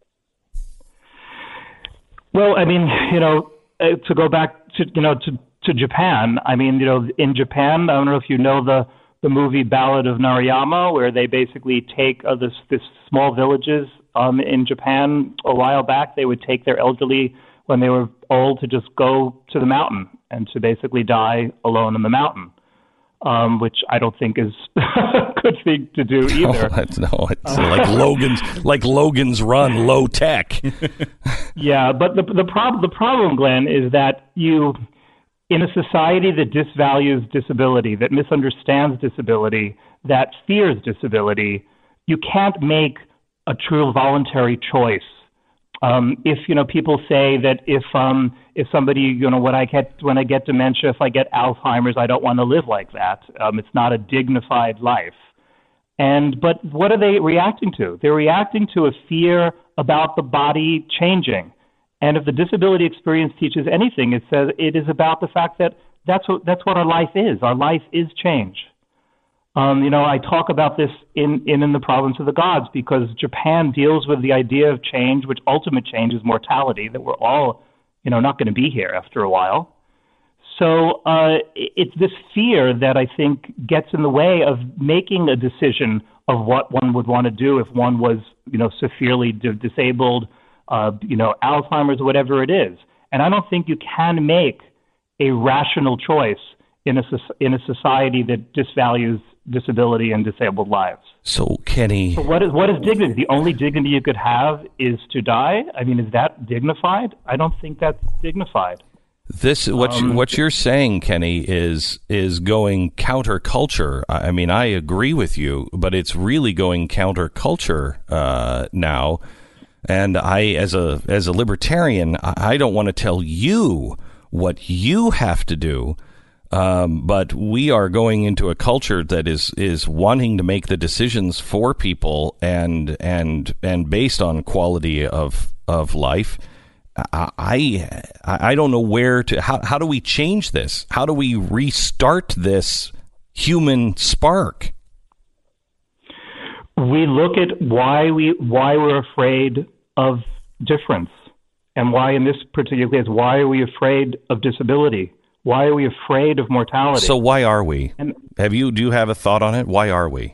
Well, I mean, to go back to Japan, I mean, in Japan, I don't know if you know the movie Ballad of Narayama, where they basically take this small villages in Japan a while back. They would take their elderly when they were old to just go to the mountain and to basically die alone in the mountain, which I don't think is a good thing to do either. It's like Logan's Run, low tech. Yeah, but the problem, Glenn, is that in a society that disvalues disability, that misunderstands disability, that fears disability, you can't make a true voluntary choice. If people say that if somebody when I get dementia, if I get Alzheimer's, I don't want to live like that. It's not a dignified life. But what are they reacting to? They're reacting to a fear about the body changing. And if the disability experience teaches anything, it says it is about the fact that that's what our life is. Our life is change. I talk about this in the Province of the Gods because Japan deals with the idea of change, which ultimate change is mortality, that we're all, not going to be here after a while. So it's this fear that I think gets in the way of making a decision of what one would want to do if one was, severely disabled, Alzheimer's or whatever it is. And I don't think you can make a rational choice in a society that disvalues disability and disabled lives. So, Kenny, what is dignity? The only dignity you could have is to die? I mean, is that dignified? I don't think that's dignified. What you're saying, Kenny, is going counterculture. I mean, I agree with you, but it's really going counterculture now. And I, as a libertarian, I don't want to tell you what you have to do. But we are going into a culture that is wanting to make the decisions for people and based on quality of life. I don't know how do we change this? How do we restart this human spark? We look at why we're afraid of difference, and why in this particular case, why are we afraid of disability? Why are we afraid of mortality? So why are we? Do you have a thought on it? Why are we?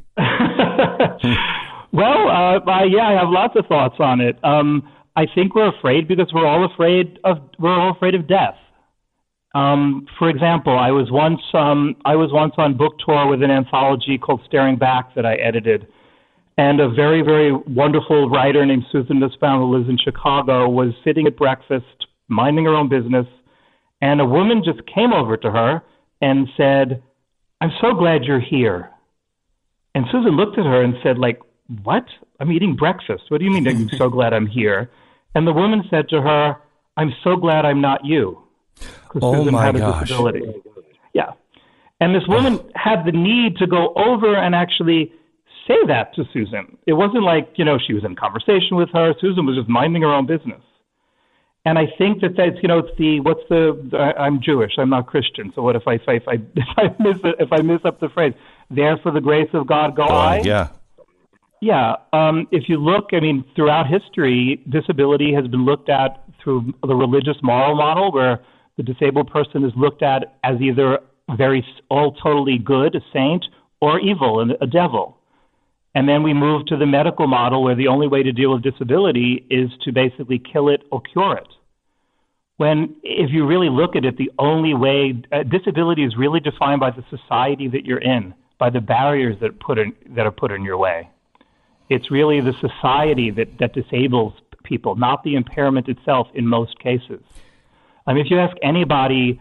Well, I have lots of thoughts on it. I think we're afraid because we're all afraid of death. For example, I was once on book tour with an anthology called Staring Back that I edited. And a very, very wonderful writer named Susan Nussbaum, who lives in Chicago, was sitting at breakfast, minding her own business, and a woman just came over to her and said, "I'm so glad you're here." And Susan looked at her and said, "What? I'm eating breakfast. What do you mean I'm so glad I'm here?" And the woman said to her, "I'm so glad I'm not you." Oh, Susan my had a gosh. disability. Yeah. And this woman had the need to go over and actually say that to Susan. It wasn't like, she was in conversation with her. Susan was just minding her own business. And I think that's, I'm Jewish, I'm not Christian. So what if I miss up the phrase, there for the grace of God go I? Yeah. Yeah. If you look, throughout history, disability has been looked at through the religious moral model, where the disabled person is looked at as either all totally good, a saint, or evil, a devil. And then we move to the medical model, where the only way to deal with disability is to basically kill it or cure it. When, if you really look at it, the only way disability is really defined by the society that you're in, by the barriers that are put in your way. It's really the society that disables people, not the impairment itself in most cases. If you ask anybody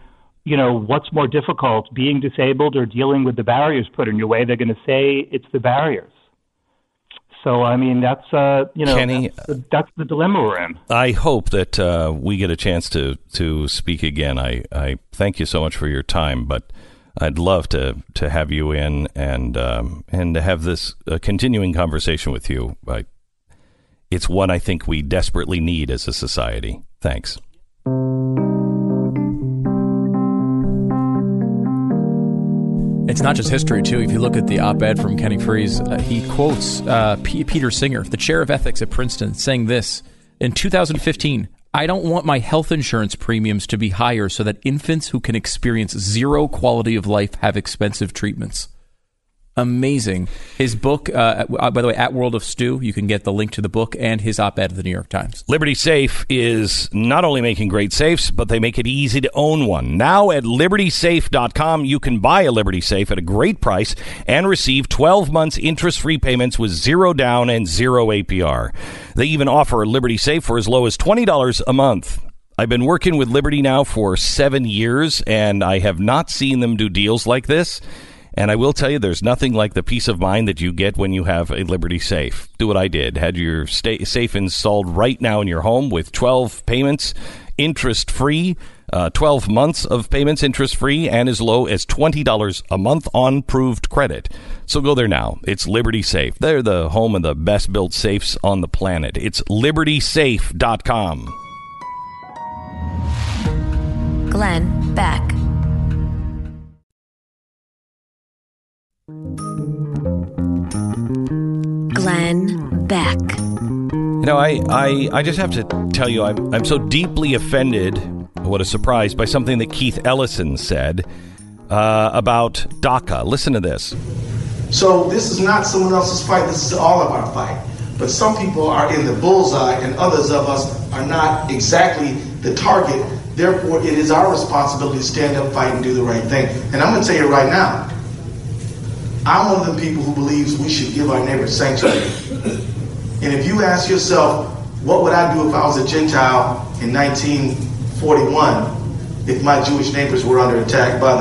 what's more difficult, being disabled or dealing with the barriers put in your way? They're going to say it's the barriers. So, I mean, that's, Kenny, that's the dilemma we're in. I hope that we get a chance to speak again. I thank you so much for your time, but I'd love to have you in and to have this continuing conversation with you. It's one I think we desperately need as a society. Thanks. It's not just history, too. If you look at the op-ed from Kenny Freese, he quotes Peter Singer, the chair of ethics at Princeton, saying this, in 2015, I don't want my health insurance premiums to be higher so that infants who can experience zero quality of life have expensive treatments. Amazing. His book, by the way, at World of Stew, you can get the link to the book and his op-ed at the New York Times. Liberty Safe is not only making great safes, but they make it easy to own one. Now at LibertySafe.com, you can buy a Liberty Safe at a great price and receive 12 months interest-free payments with zero down and zero APR. They even offer a Liberty Safe for as low as $20 a month. I've been working with Liberty now for 7 years, and I have not seen them do deals like this. And I will tell you, there's nothing like the peace of mind that you get when you have a Liberty Safe. Do what I did. Had your safe installed right now in your home with 12 payments, interest-free, 12 months of payments interest-free, and as low as $20 a month on proved credit. So go there now. It's Liberty Safe. They're the home of the best-built safes on the planet. It's LibertySafe.com. Glenn Beck. Glenn Beck. I just have to tell you, I'm so deeply offended, what a surprise, by something that Keith Ellison said about DACA. Listen to this. So this is not someone else's fight. This is all of our fight. But some people are in the bullseye and others of us are not exactly the target. Therefore, it is our responsibility to stand up, fight, and do the right thing. And I'm going to tell you right now, I'm one of the people who believes we should give our neighbors sanctuary. And if you ask yourself, what would I do if I was a Gentile in 1941 if my Jewish neighbors were under attack by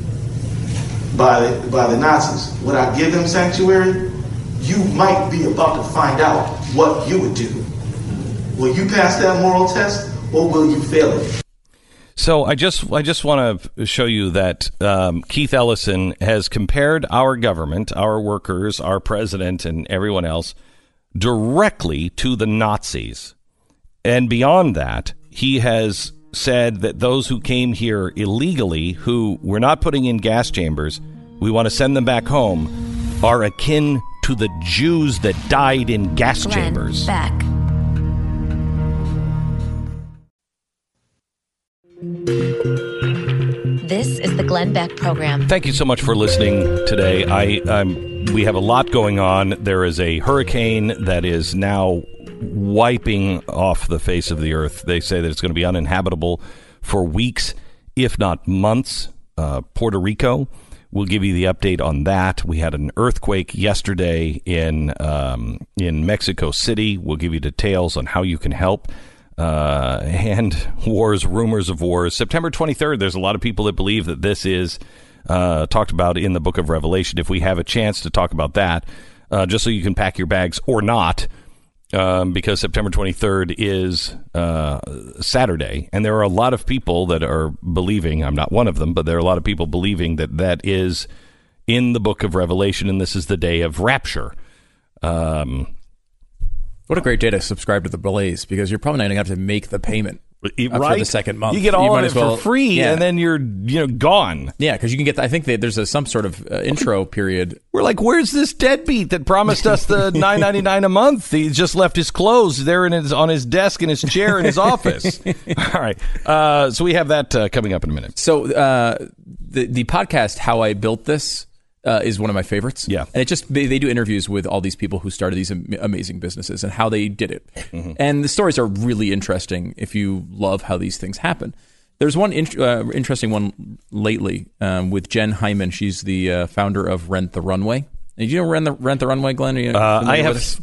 the Nazis? Would I give them sanctuary? You might be about to find out what you would do. Will you pass that moral test, or will you fail it? So I just want to show you that Keith Ellison has compared our government, our workers, our president, and everyone else directly to the Nazis. And beyond that, he has said that those who came here illegally, who we're not putting in gas chambers, we want to send them back home, are akin to the Jews that died in gas chambers. Beck. This is the Glenn Beck Program. Thank you so much for listening today. We have a lot going on. There is a hurricane that is now wiping off the face of the earth. They say that it's going to be uninhabitable for weeks, if not months. Puerto Rico. We'll give you the update on that. We had an earthquake yesterday in Mexico City. We'll give you details on how you can help. And wars, rumors of wars. September 23rd, there's a lot of people that believe that this is talked about in the book of Revelation. If we have a chance to talk about that, just so you can pack your bags or not, because September 23rd is Saturday. And there are a lot of people that are believing, I'm not one of them, but there are a lot of people believing that that is in the book of Revelation, and this is the day of rapture. What a great day to subscribe to the Blaze, because you're probably not going to have to make the payment for the second month. You get all of it for free, and then you're gone. Yeah, because you can get. I think there's some sort of intro period. We're like, where's this deadbeat that promised us the $9.99 a month? He just left his clothes there on his desk in his chair in his office. All right, so we have that coming up in a minute. So the podcast How I Built This is one of my favorites. Yeah. And they do interviews with all these people who started these amazing businesses and how they did it. Mm-hmm. And the stories are really interesting if you love how these things happen. There's one interesting one lately with Jen Hyman. She's the founder of Rent the Runway. Did you rent the runway, Glenn? I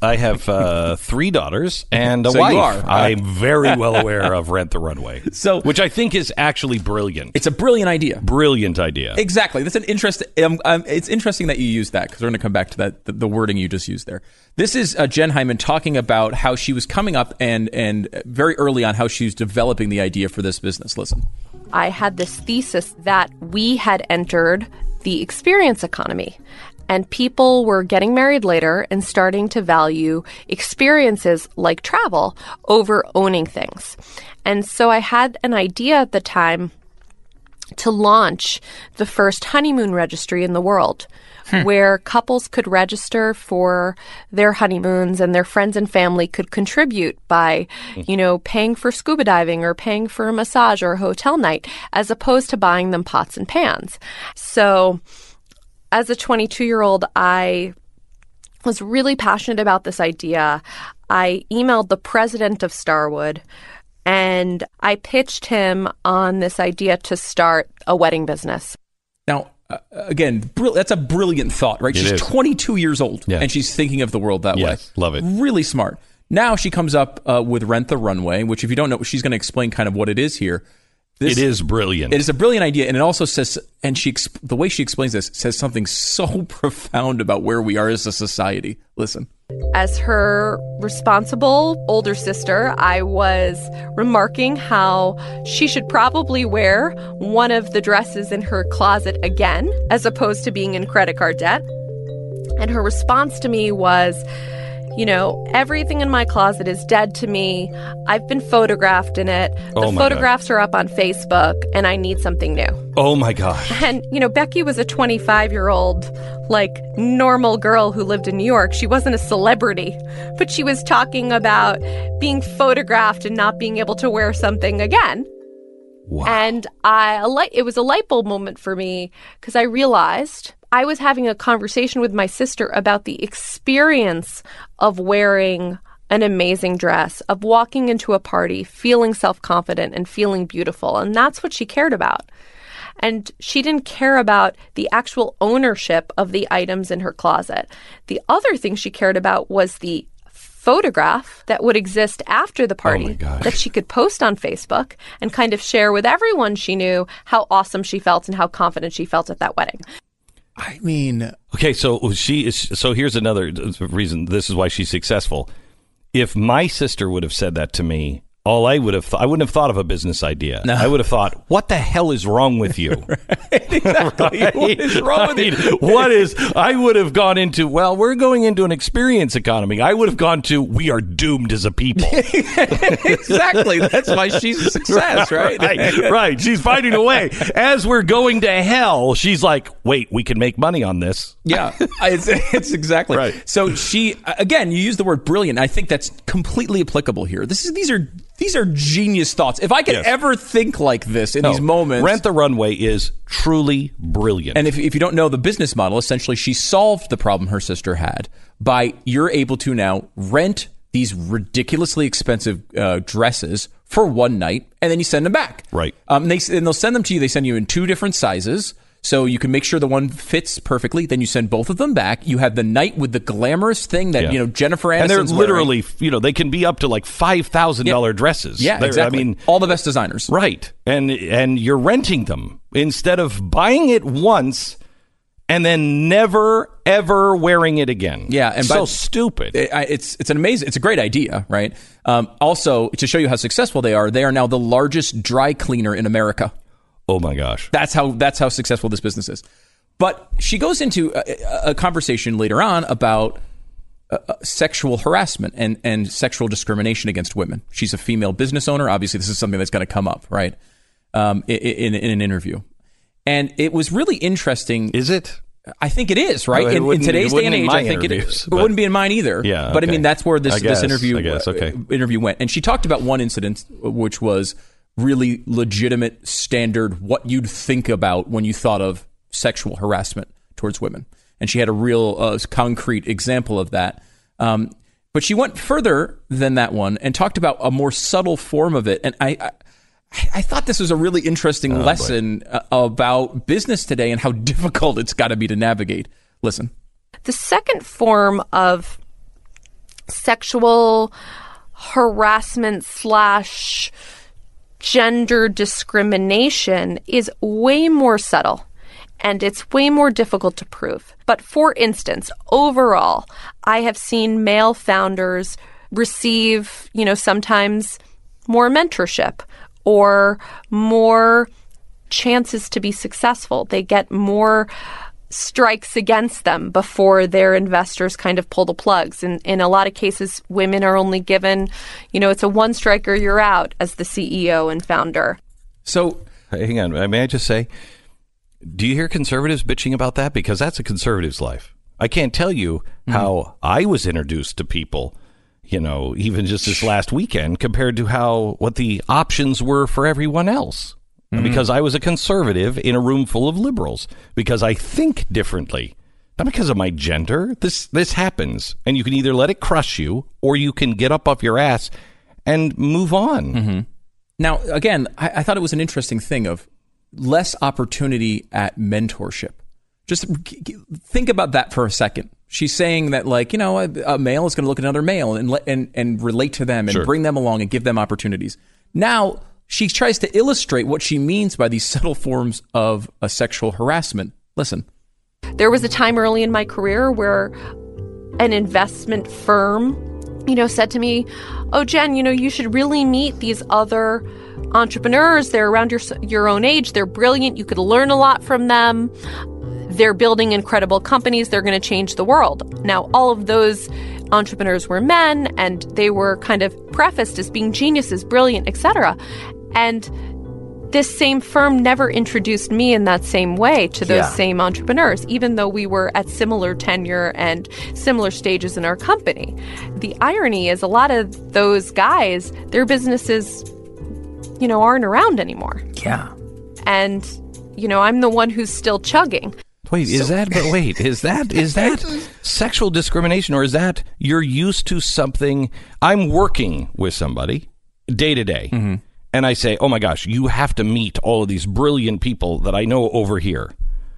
have 3 daughters and a So wife. you are. I'm very well aware of Rent the Runway, which I think is actually brilliant. It's a brilliant idea. Brilliant idea. Exactly. That's an interesting. It's interesting that you use that because we're going to come back to that. The wording you just used there. This is Jen Hyman talking about how she was coming up and very early on how she was developing the idea for this business. Listen. I had this thesis that we had entered the experience economy. And people were getting married later and starting to value experiences like travel over owning things. And so I had an idea at the time to launch the first honeymoon registry in the world, where couples could register for their honeymoons and their friends and family could contribute by, paying for scuba diving or paying for a massage or a hotel night, as opposed to buying them pots and pans. So as a 22-year-old, I was really passionate about this idea. I emailed the president of Starwood, and I pitched him on this idea to start a wedding business. Now, again, that's a brilliant thought, right? She's 22 years old, and she's thinking of the world that way. Love it. Really smart. Now she comes up with Rent the Runway, which if you don't know, she's going to explain kind of what it is here. It is brilliant. It is a brilliant idea, and it also says, and the way she explains this says something so profound about where we are as a society. Listen. As her responsible older sister, I was remarking how she should probably wear one of the dresses in her closet again, as opposed to being in credit card debt. And her response to me was, everything in my closet is dead to me. I've been photographed in it. The photographs are up on Facebook, and I need something new. Oh, my gosh. And, Becky was a 25-year-old, normal girl who lived in New York. She wasn't a celebrity, but she was talking about being photographed and not being able to wear something again. Wow. And it was a light bulb moment for me because I realized I was having a conversation with my sister about the experience of wearing an amazing dress, of walking into a party, feeling self-confident and feeling beautiful. And that's what she cared about. And she didn't care about the actual ownership of the items in her closet. The other thing she cared about was the photograph that would exist after the party that she could post on Facebook and kind of share with everyone she knew how awesome she felt and how confident she felt at that wedding. I mean, okay, so here's another reason this is why she's successful. If my sister would have said that to me, I wouldn't have thought of a business idea. No. I would have thought, what the hell is wrong with you? Exactly. Right? What is wrong with you? I would have gone into, we're going into an experience economy. I would have gone to, we are doomed as a people. Exactly. That's why she's a success, right? Right. She's finding a way. As we're going to hell, she's like, wait, we can make money on this. Yeah, it's exactly right. So she, again, you use the word brilliant. I think that's completely applicable here. These are genius thoughts. If I could ever think like this in these moments. Rent the Runway is truly brilliant. And if you don't know the business model, essentially she solved the problem her sister had by you're able to now rent these ridiculously expensive dresses for one night, and then you send them back. Right. And they'll send them to you. They send you in 2 different sizes. So you can make sure the one fits perfectly. Then you send both of them back. You have the night with the glamorous thing that Jennifer Aniston's and they're literally wearing. They can be up to like $5,000 dresses. Yeah, exactly. I mean, all the best designers. Right, and you're renting them instead of buying it once and then never ever wearing it again. Yeah, and so stupid. It's a great idea, right? Also, to show you how successful they are now the largest dry cleaner in America. Oh my gosh. That's how successful this business is. But she goes into a conversation later on about sexual harassment and sexual discrimination against women. She's a female business owner. Obviously, this is something that's going to come up, right? In an interview. And it was really interesting. Is it? I think it is, right? In today's day and age, I think it is. It wouldn't be in mine either. Yeah. But I mean, that's where this interview interview went. And she talked about one incident, which was really legitimate, standard, what you'd think about when you thought of sexual harassment towards women. And she had a real concrete example of that. But she went further than that one and talked about a more subtle form of it. And I thought this was a really interesting lesson about business today and how difficult it's got to be to navigate. Listen. The second form of sexual harassment / gender discrimination is way more subtle, and it's way more difficult to prove. But for instance, overall, I have seen male founders receive, sometimes more mentorship or more chances to be successful. They get more strikes against them before their investors kind of pull the plugs. And in a lot of cases, women are only given, it's a one striker, you're out as the CEO and founder. So, hang on, may I just say, do you hear conservatives bitching about that? Because that's a conservative's life. I can't tell you how I was introduced to people, even just this last weekend compared to what the options were for everyone else. Because I was a conservative in a room full of liberals, because I think differently, not because of my gender. This happens, and you can either let it crush you or you can get up off your ass and move on. Now, again, I thought it was an interesting thing of less opportunity at mentorship. Just think about that for a second. She's saying that, a male is going to look at another male and relate to them and bring them along and give them opportunities. Now, she tries to illustrate what she means by these subtle forms of a sexual harassment. Listen. There was a time early in my career where an investment firm, said to me, "Oh, Jen, you should really meet these other entrepreneurs. They're around your own age. They're brilliant. You could learn a lot from them. They're building incredible companies. They're going to change the world." Now, all of those entrepreneurs were men, and they were kind of prefaced as being geniuses, brilliant, etc. And this same firm never introduced me in that same way to those same entrepreneurs, even though we were at similar tenure and similar stages in our company. The irony is a lot of those guys, their businesses, aren't around anymore. Yeah. And, I'm the one who's still chugging. Is that sexual discrimination, or is that you're used to something? I'm working with somebody day to day, and I say, oh my gosh, you have to meet all of these brilliant people that I know over here.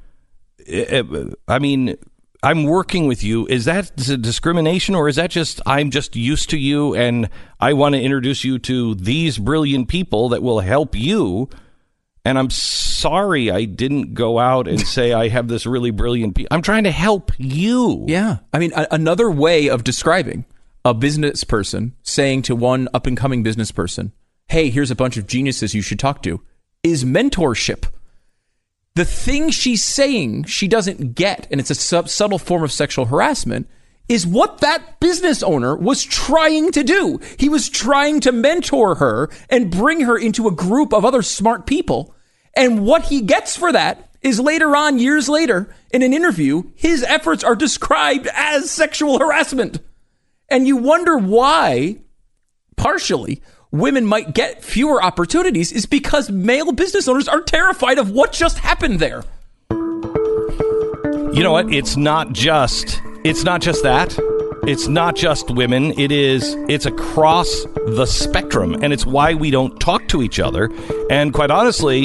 I mean, I'm working with you. Is that discrimination, or is that just I'm just used to you and I want to introduce you to these brilliant people that will help you? And I'm sorry I didn't go out and say I have this really brilliant I'm trying to help you. Yeah. I mean, another way of describing a business person saying to one up-and-coming business person, hey, here's a bunch of geniuses you should talk to, is mentorship. The thing she's saying she doesn't get, and it's a subtle form of sexual harassment, is what that business owner was trying to do. He was trying to mentor her and bring her into a group of other smart people. And what he gets for that is later on, years later, in an interview, his efforts are described as sexual harassment. And you wonder why, partially, women might get fewer opportunities is because male business owners are terrified of what just happened there. You know what? It's not just that. It's not just women. It's across the spectrum, and it's why we don't talk to each other. And quite honestly,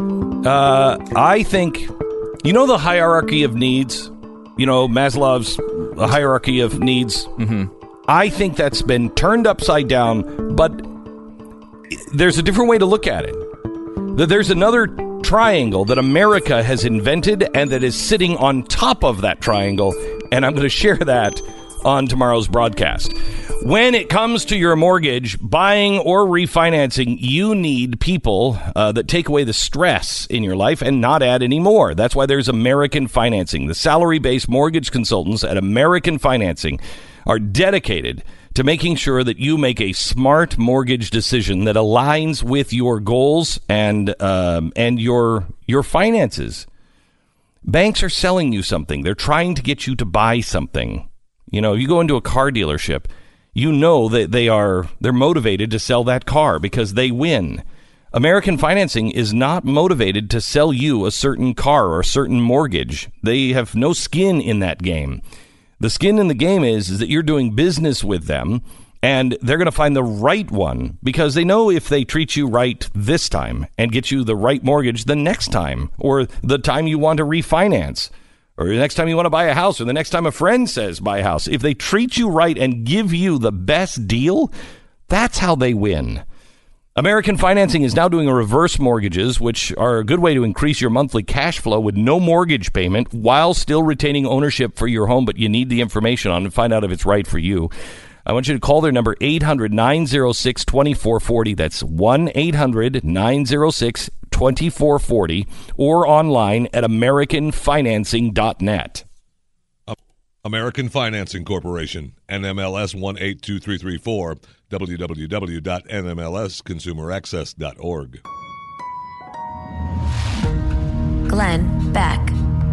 I think, the hierarchy of needs, Maslow's hierarchy of needs. I think that's been turned upside down, but there's a different way to look at it. There's another triangle that America has invented and that is sitting on top of that triangle, and I'm going to share that on tomorrow's broadcast. When it comes to your mortgage, buying or refinancing, you need people that take away the stress in your life and not add any more. That's why there's American Financing. The salary-based mortgage consultants at American Financing are dedicated to making sure that you make a smart mortgage decision that aligns with your goals and your finances. Banks are selling you something. They're trying to get you to buy something. You go into a car dealership, that they're motivated to sell that car because they win. American Financing is not motivated to sell you a certain car or a certain mortgage. They have no skin in that game. The skin in the game is that you're doing business with them, and they're going to find the right one because they know if they treat you right this time and get you the right mortgage the next time or the time you want to refinance, or the next time you want to buy a house, or the next time a friend says buy a house. If they treat you right and give you the best deal, that's how they win. American Financing is now doing a reverse mortgages, which are a good way to increase your monthly cash flow with no mortgage payment while still retaining ownership for your home, but you need the information on it and find out if it's right for you. I want you to call their number, 800-906-2440. That's 1-800-906-2440, or online at americanfinancing.net. American Financing Corporation, NMLS 182334, www.nmlsconsumeraccess.org. Glenn Beck.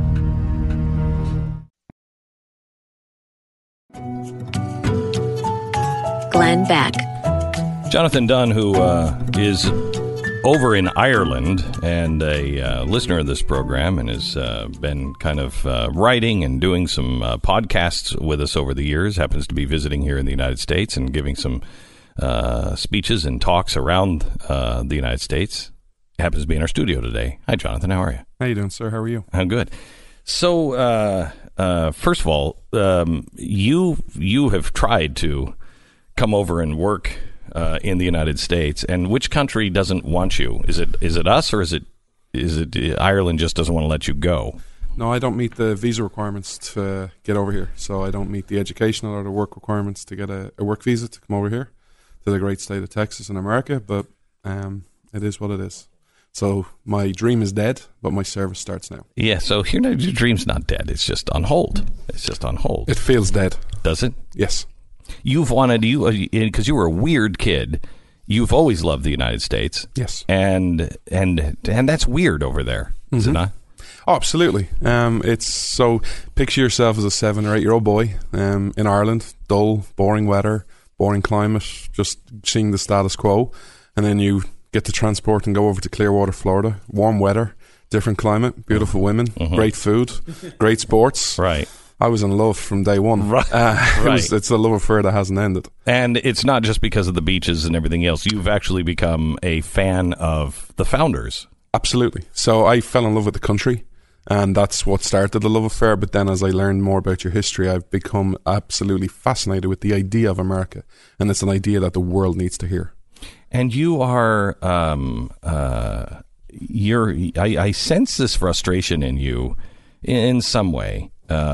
Glenn Beck. Jonathan Dunn, who is over in Ireland and a listener of this program and has been kind of writing and doing some podcasts with us over the years, happens to be visiting here in the United States and giving some speeches and talks around the United States. Happens to be in our studio today. Hi, Jonathan. How are you? How you doing, sir? How are you? I'm good. So, first of all, you have tried to come over and work in the United States, and which country doesn't want you? Is it us, or is it Ireland just doesn't want to let you go? No, I don't meet the visa requirements to get over here, so I don't meet the educational or the work requirements to get a work visa to come over here to the great state of Texas in America, but it is what it is. So my dream is dead, but my service starts now. Yeah, so your dream's not dead. It's just on hold. It feels dead. Does it? Yes. You've wanted, because you were a weird kid, you've always loved the United States. Yes. And that's weird over there, is it not? Oh, absolutely. It's so, picture yourself as a 7 or 8 year old boy in Ireland, dull, boring weather, boring climate, just seeing the status quo, and then you get to transport and go over to Clearwater, Florida, warm weather, different climate, beautiful women, great food, great sports. Right. I was in love from day one. Right. It's a love affair that hasn't ended. And it's not just because of the beaches and everything else. You've actually become a fan of the founders. Absolutely. So I fell in love with the country, and that's what started the love affair. But then as I learned more about your history, I've become absolutely fascinated with the idea of America. And it's an idea that the world needs to hear. And you are, I sense this frustration in you in some way.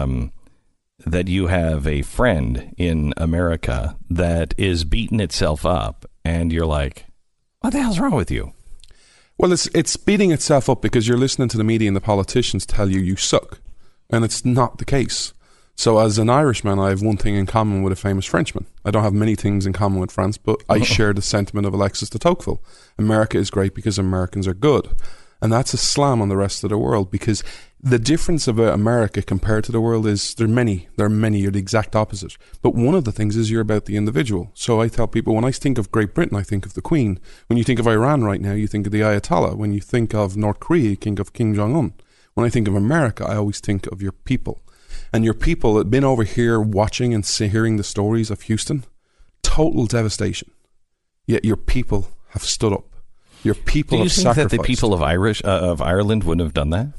That you have a friend in America that is beating itself up, and you're like, what the hell's wrong with you? Well, it's beating itself up because you're listening to the media and the politicians tell you suck, and it's not the case. So as an Irishman, I have one thing in common with a famous Frenchman. I don't have many things in common with France, but I share the sentiment of Alexis de Tocqueville. America is great because Americans are good. And that's a slam on the rest of the world, because the difference about America compared to the world is there are many, you're the exact opposite. But one of the things is you're about the individual. So I tell people, when I think of Great Britain, I think of the Queen. When you think of Iran right now, you think of the Ayatollah. When you think of North Korea, you think of Kim Jong-un. When I think of America, I always think of your people. And your people have been over here watching and hearing the stories of Houston. Total devastation. Yet your people have stood up. Your people have sacrificed. Do you think that the people of Ireland wouldn't have done that?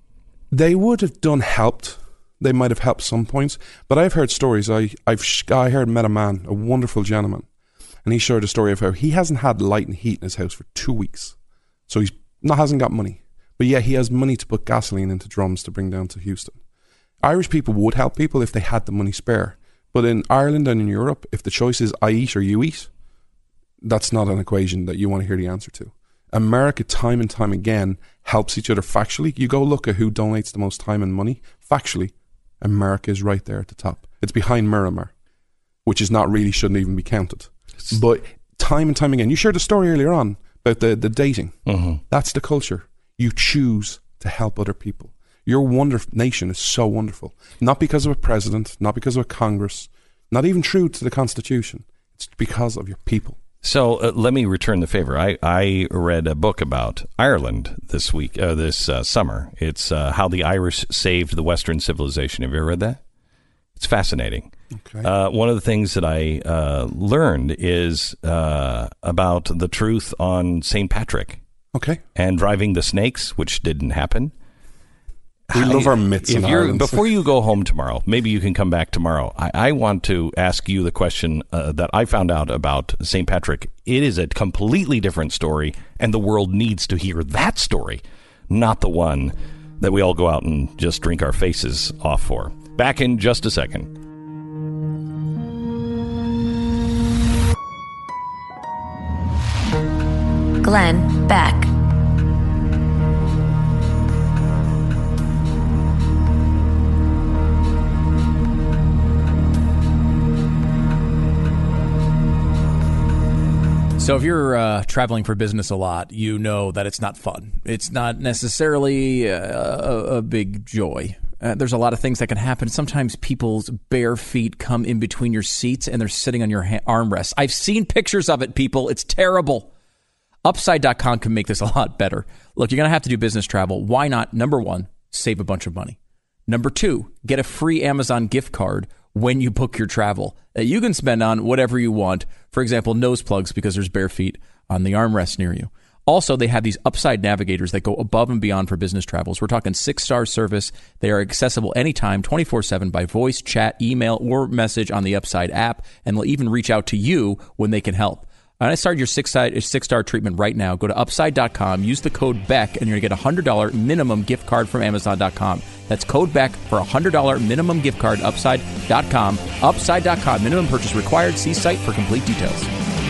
They would have helped. They might have helped some points. But I've heard stories. I met a man, a wonderful gentleman, and he shared a story of how he hasn't had light and heat in his house for 2 weeks. So hasn't got money. But yet he has money to put gasoline into drums to bring down to Houston. Irish people would help people if they had the money spare. But in Ireland and in Europe, if the choice is I eat or you eat, that's not an equation that you want to hear the answer to. America, time and time again, helps each other factually. You go look at who donates the most time and money. Factually, America is right there at the top. It's behind Miramar, which shouldn't even be counted. But time and time again, you shared a story earlier on about the dating. That's the culture. You choose to help other people. Your nation is so wonderful. Not because of a president, not because of a Congress, not even true to the Constitution. It's because of your people. So let me return the favor. I read a book about Ireland this summer. It's How the Irish Saved the Western Civilization. Have you ever read that? It's fascinating. Okay. One of the things that I learned is about the truth on St. Patrick. Okay. And driving the snakes, which didn't happen. We love our mitts in Ireland. Before you go home tomorrow, maybe you can come back tomorrow. I want to ask you the question that I found out about St. Patrick. It is a completely different story, and the world needs to hear that story, not the one that we all go out and just drink our faces off for. Back in just a second. Glenn Beck. So if you're traveling for business a lot, you know that it's not fun. It's not necessarily a big joy. There's a lot of things that can happen. Sometimes people's bare feet come in between your seats and they're sitting on your armrests. I've seen pictures of it, people. It's terrible. Upside.com can make this a lot better. Look, you're going to have to do business travel. Why not? Number one, save a bunch of money. Number two, get a free Amazon gift card when you book your travel that you can spend on whatever you want. For example, nose plugs because there's bare feet on the armrest near you. Also, they have these Upside navigators that go above and beyond for business travels. We're talking 6-star service. They are accessible anytime, 24/7 by voice, chat, email, or message on the Upside app, and they'll even reach out to you when they can help. And I started your 6-star treatment right now. Go to Upside.com, use the code BECK, and you're going to get a $100 minimum gift card from Amazon.com. That's code BECK for a $100 minimum gift card, Upside.com. Upside.com. Minimum purchase required. See site for complete details.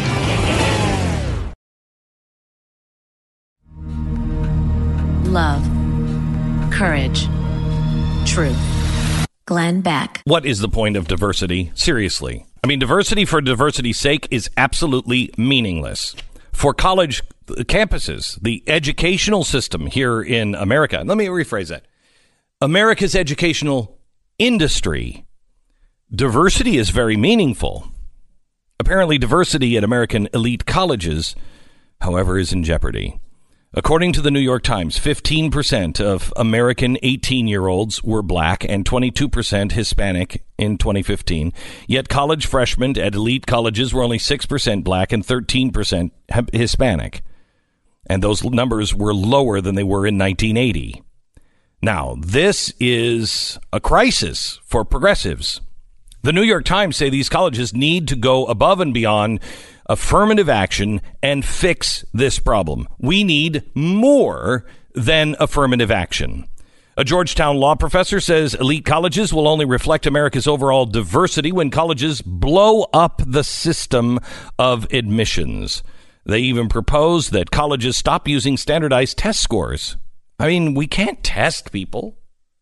Love. Courage. Truth. Glenn Beck. What is the point of diversity? Seriously. I mean, diversity for diversity's sake is absolutely meaningless. For college campuses, the educational system here in America, let me rephrase that. America's educational industry, diversity is very meaningful. Apparently, diversity at American elite colleges, however, is in jeopardy. According to the New York Times, 15% of American 18-year-olds were black and 22% Hispanic in 2015. Yet college freshmen at elite colleges were only 6% black and 13% Hispanic. And those numbers were lower than they were in 1980. Now, this is a crisis for progressives. The New York Times say these colleges need to go above and beyond affirmative action and fix this problem. We need more than affirmative action. A Georgetown law professor says elite colleges will only reflect America's overall diversity when colleges blow up the system of admissions. They even propose that colleges stop using standardized test scores. I mean, we can't test people.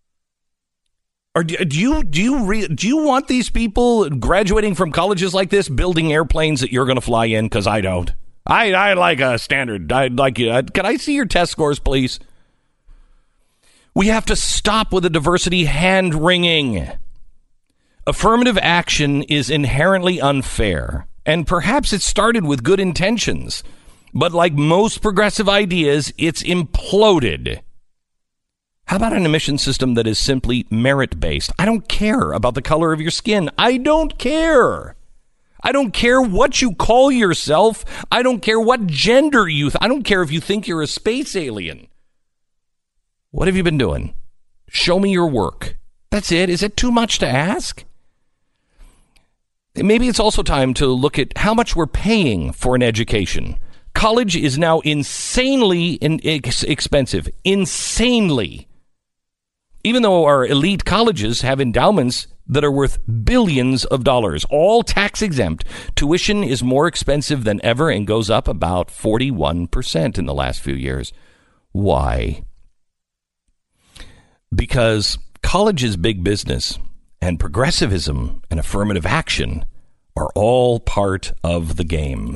Or do you want these people graduating from colleges like this building airplanes that you're going to fly in? Because I don't. I like a standard. I'd like you. Can I see your test scores, please? We have to stop with the diversity hand-wringing. Affirmative action is inherently unfair, and perhaps it started with good intentions. But like most progressive ideas, it's imploded. How about an admission system that is simply merit-based? I don't care about the color of your skin. I don't care. I don't care what you call yourself. I don't care what gender I don't care if you think you're a space alien. What have you been doing? Show me your work. That's it. Is it too much to ask? Maybe it's also time to look at how much we're paying for an education. College is now insanely expensive. Insanely. Even though our elite colleges have endowments that are worth billions of dollars, all tax exempt, tuition is more expensive than ever and goes up about 41% in the last few years. Why? Because college is big business, and progressivism and affirmative action are all part of the game.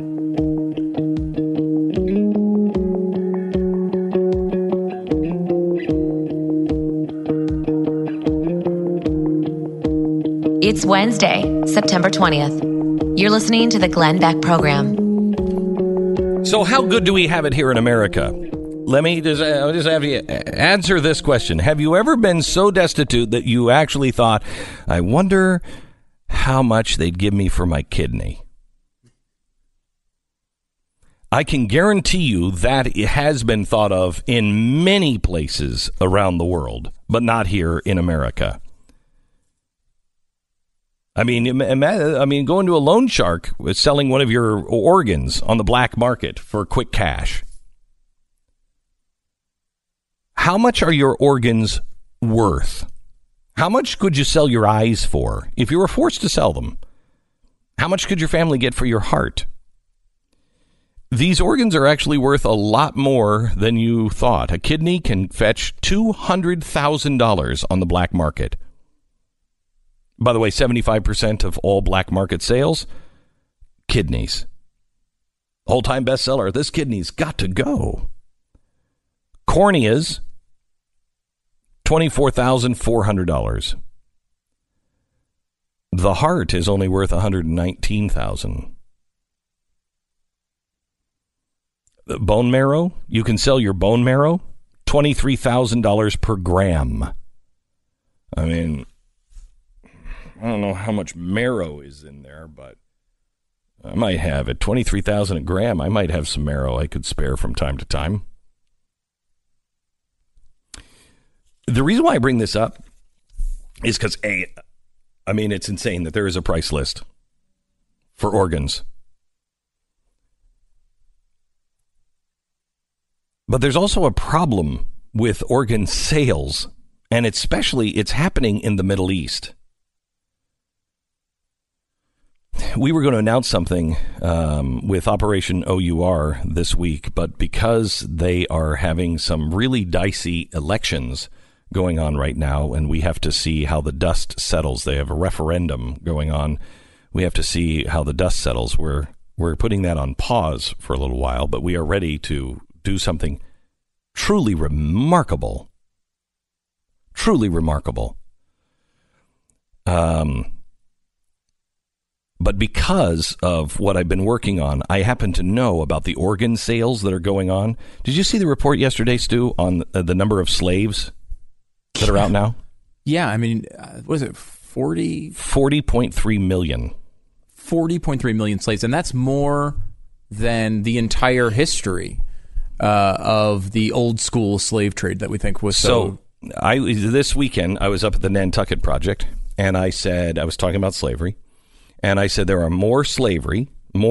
It's Wednesday, September 20th. You're listening to the Glenn Beck Program. So how good do we have it here in America? Let me just have you answer this question. Have you ever been so destitute that you actually thought, I wonder how much they'd give me for my kidney? I can guarantee you that it has been thought of in many places around the world, but not here in America. I mean, going to a loan shark with selling one of your organs on the black market for quick cash. How much are your organs worth? How much could you sell your eyes for if you were forced to sell them? How much could your family get for your heart? These organs are actually worth a lot more than you thought. A kidney can fetch $200,000 on the black market. By the way, 75% of all black market sales, kidneys. All-time bestseller, this kidney's got to go. Corneas, $24,400. The heart is only worth $119,000. Bone marrow, you can sell your bone marrow, $23,000 per gram. I mean, I don't know how much marrow is in there, but I might have it. $23,000 a gram. I might have some marrow I could spare from time to time. The reason why I bring this up is because, it's insane that there is a price list for organs. But there's also a problem with organ sales, and it's happening in the Middle East. We were going to announce something with Operation OUR this week, but because they are having some really dicey elections going on right now, and we have to see how the dust settles. They have a referendum going on. We have to see how the dust settles. We're putting that on pause for a little while, but we are ready to do something truly remarkable. Truly remarkable. But because of what I've been working on, I happen to know about the organ sales that are going on. Did you see the report yesterday, Stu, on the number of slaves that are out now? Yeah, I mean, was it 40.3 million. 40.3 million slaves, and that's more than the entire history of the old school slave trade that we think was so. This weekend, I was up at the Nantucket Project, and I was talking about slavery, and I said there are more slaves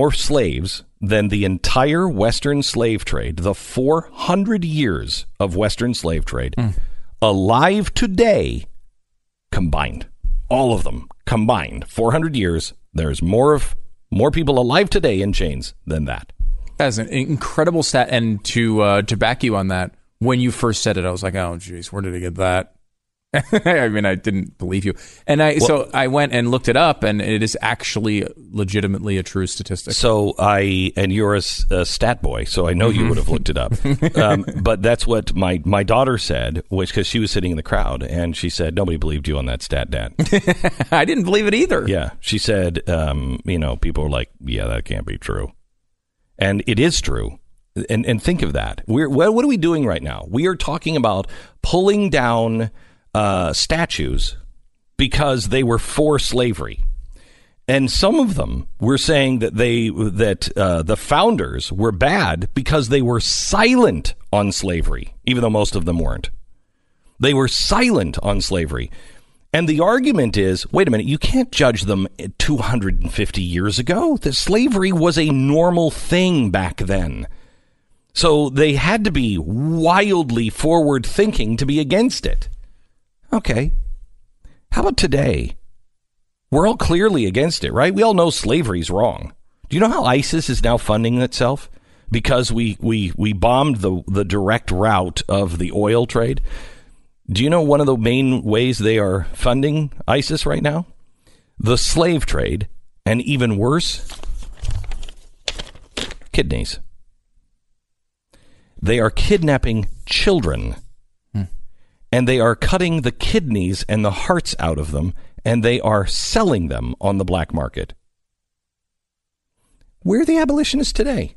than the entire Western slave trade, the 400 years of Western slave trade, alive today, combined. All of them combined. 400 years. There's more people alive today in chains than that. That's an incredible stat. And to back you on that, when you first said it, I was like, oh, geez, where did I get that? I mean, I didn't believe you. And so I went and looked it up, and it is actually legitimately a true statistic. So and you're a stat boy, so I know you would have looked it up. But that's what my daughter said, because she was sitting in the crowd, and she said, nobody believed you on that stat, Dad. I didn't believe it either. Yeah. She said, people were like, yeah, that can't be true. And it is true. And think of that. What are we doing right now? We are talking about pulling down statues because they were for slavery, and some of them were saying that the founders were bad because they were silent on slavery, even though most of them weren't. They were silent on slavery, and the argument is, wait a minute, you can't judge them 250 years ago. The slavery was a normal thing back then, so they had to be wildly forward thinking to be against it. Okay. How about today? We're all clearly against it, right? We all know slavery's wrong. Do you know how ISIS is now funding itself? Because we bombed the direct route of the oil trade. Do you know one of the main ways they are funding ISIS right now? The slave trade, and even worse, kidneys. They are kidnapping children. And they are cutting the kidneys and the hearts out of them, and they are selling them on the black market. Where are the abolitionists today?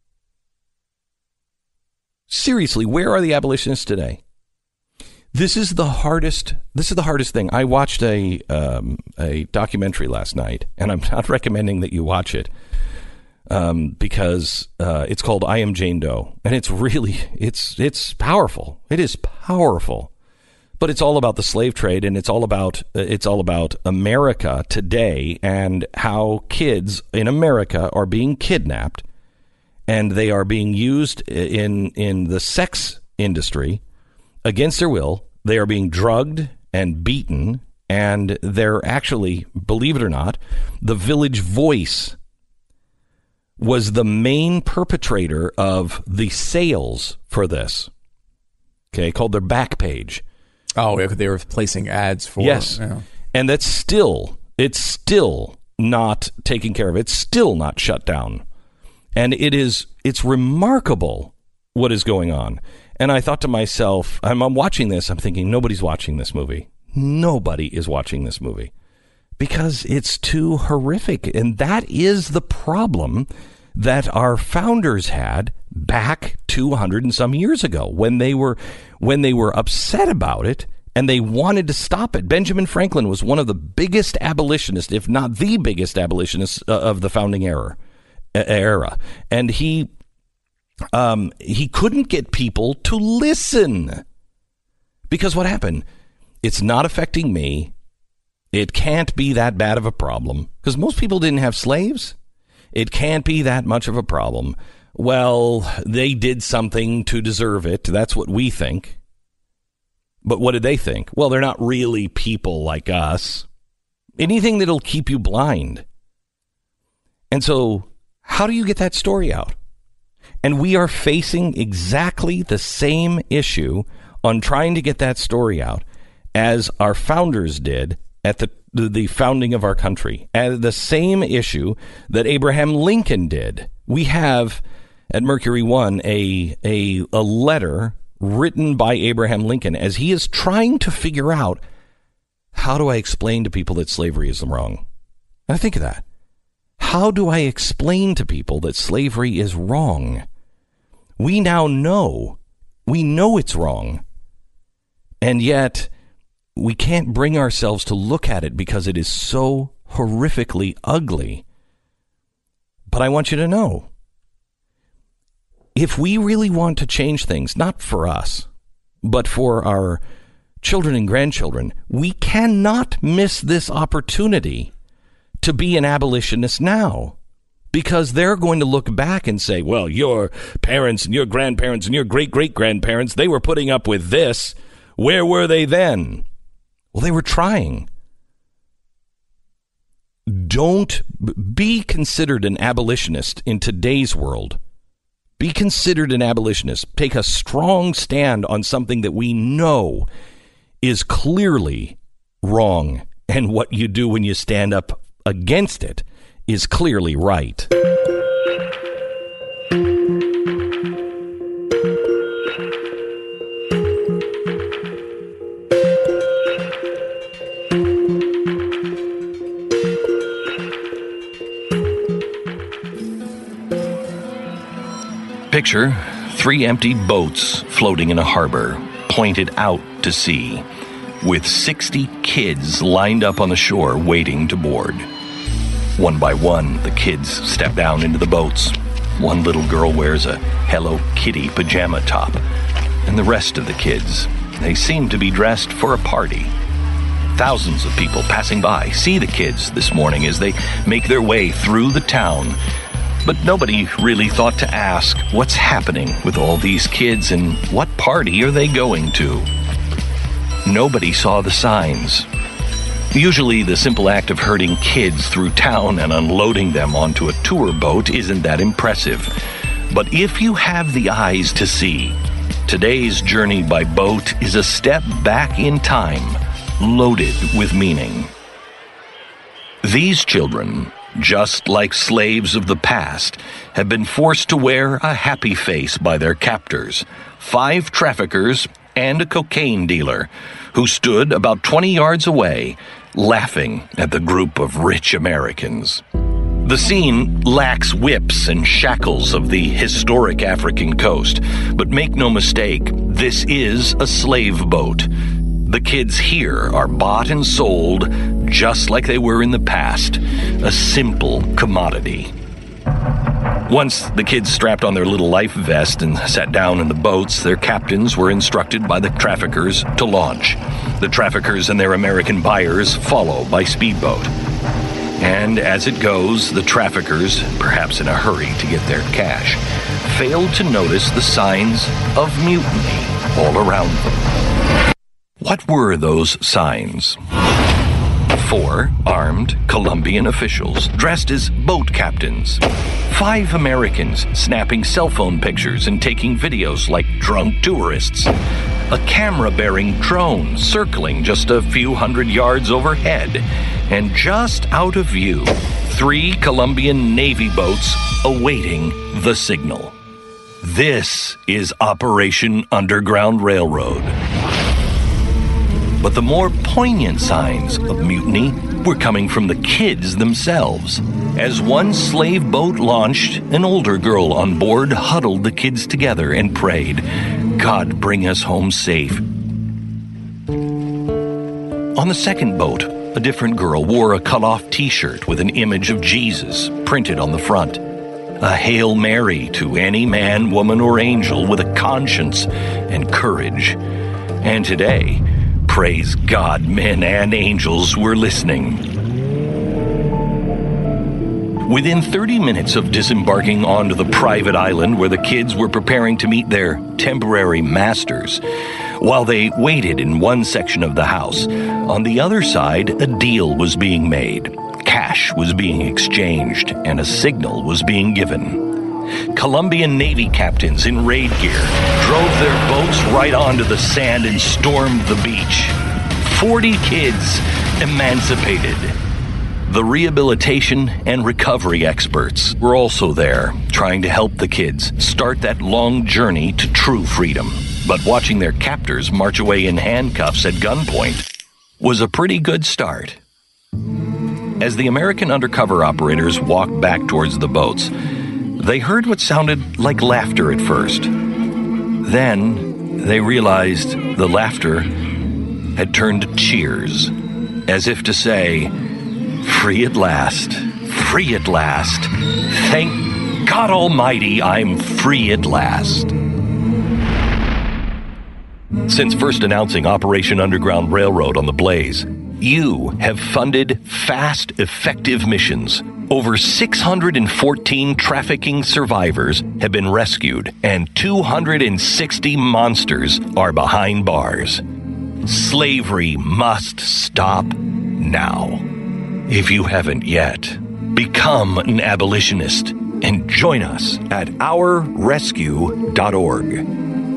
Seriously, where are the abolitionists today? This is the hardest thing. I watched a documentary last night, and I'm not recommending that you watch it, because it's called I Am Jane Doe, and it's really it's powerful. It is powerful, but it's all about the slave trade, and it's all about America today and how kids in America are being kidnapped, and they are being used in the sex industry against their will. They are being drugged and beaten, and they're actually, believe it or not, the Village Voice was the main perpetrator of the sales for this. Okay, called their Backpage. Oh, they were placing ads for... Yes, and it's still not taken care of. It's still not shut down. And it's remarkable what is going on. And I thought to myself, I'm watching this, I'm thinking, nobody's watching this movie. Nobody is watching this movie. Because it's too horrific. And that is the problem that our founders had back 200 and some years ago when they were upset about it and they wanted to stop it. Benjamin Franklin was one of the biggest abolitionists, if not the biggest abolitionist of the founding era. And he couldn't get people to listen. Because what happened? It's not affecting me. It can't be that bad of a problem because most people didn't have slaves. It can't be that much of a problem. Well, they did something to deserve it. That's what we think. But what did they think? Well, they're not really people like us. Anything that'll keep you blind. And so how do you get that story out? And we are facing exactly the same issue on trying to get that story out as our founders did at the founding of our country, and the same issue that Abraham Lincoln did. We have at Mercury One a letter written by Abraham Lincoln as he is trying to figure out, how do I explain to people that slavery is wrong? Now think of that. How do I explain to people that slavery is wrong? We now know. We know it's wrong. And yet we can't bring ourselves to look at it because it is so horrifically ugly. But I want you to know, if we really want to change things, not for us, but for our children and grandchildren, we cannot miss this opportunity to be an abolitionist now. Because they're going to look back and say, well, your parents and your grandparents and your great-great-grandparents, they were putting up with this. Where were they then? Well, they were trying. Don't be considered an abolitionist in today's world. Be considered an abolitionist. Take a strong stand on something that we know is clearly wrong. And what you do when you stand up against it is clearly right. Picture 3 empty boats floating in a harbor, pointed out to sea, with 60 kids lined up on the shore waiting to board. One by one, the kids step down into the boats. One little girl wears a Hello Kitty pajama top, and the rest of the kids, they seem to be dressed for a party. Thousands of people passing by see the kids this morning as they make their way through the town. But nobody really thought to ask what's happening with all these kids and what party are they going to. Nobody saw the signs. Usually the simple act of herding kids through town and unloading them onto a tour boat isn't that impressive. But if you have the eyes to see, today's journey by boat is a step back in time, loaded with meaning. These children, just like slaves of the past, have been forced to wear a happy face by their captors, 5 traffickers and a cocaine dealer, who stood about 20 yards away, laughing at the group of rich Americans. The scene lacks whips and shackles of the historic African coast, but make no mistake, this is a slave boat. The kids here are bought and sold just like they were in the past, a simple commodity. Once the kids strapped on their little life vest and sat down in the boats, their captains were instructed by the traffickers to launch. The traffickers and their American buyers follow by speedboat. And as it goes, the traffickers, perhaps in a hurry to get their cash, failed to notice the signs of mutiny all around them. What were those signs? 4 armed Colombian officials dressed as boat captains. 5 Americans snapping cell phone pictures and taking videos like drunk tourists. A camera-bearing drone circling just a few hundred yards overhead. And just out of view, 3 Colombian Navy boats awaiting the signal. This is Operation Underground Railroad. But the more poignant signs of mutiny were coming from the kids themselves. As one slave boat launched, an older girl on board huddled the kids together and prayed, "God, bring us home safe." On the second boat, a different girl wore a cut-off t-shirt with an image of Jesus printed on the front. A Hail Mary to any man, woman, or angel with a conscience and courage. And today, praise God, men and angels were listening. Within 30 minutes of disembarking onto the private island where the kids were preparing to meet their temporary masters, while they waited in one section of the house, on the other side, a deal was being made. Cash was being exchanged, and a signal was being given. Colombian Navy captains in raid gear drove their boats right onto the sand and stormed the beach. 40 kids emancipated. The rehabilitation and recovery experts were also there, trying to help the kids start that long journey to true freedom. But watching their captors march away in handcuffs at gunpoint was a pretty good start. As the American undercover operators walked back towards the boats, they heard what sounded like laughter at first. Then they realized the laughter had turned to cheers, as if to say, "Free at last, free at last. Thank God Almighty, I'm free at last." Since first announcing Operation Underground Railroad on the Blaze, you have funded fast, effective missions. Over 614 trafficking survivors have been rescued, and 260 monsters are behind bars. Slavery must stop now. If you haven't yet, become an abolitionist and join us at ourrescue.org.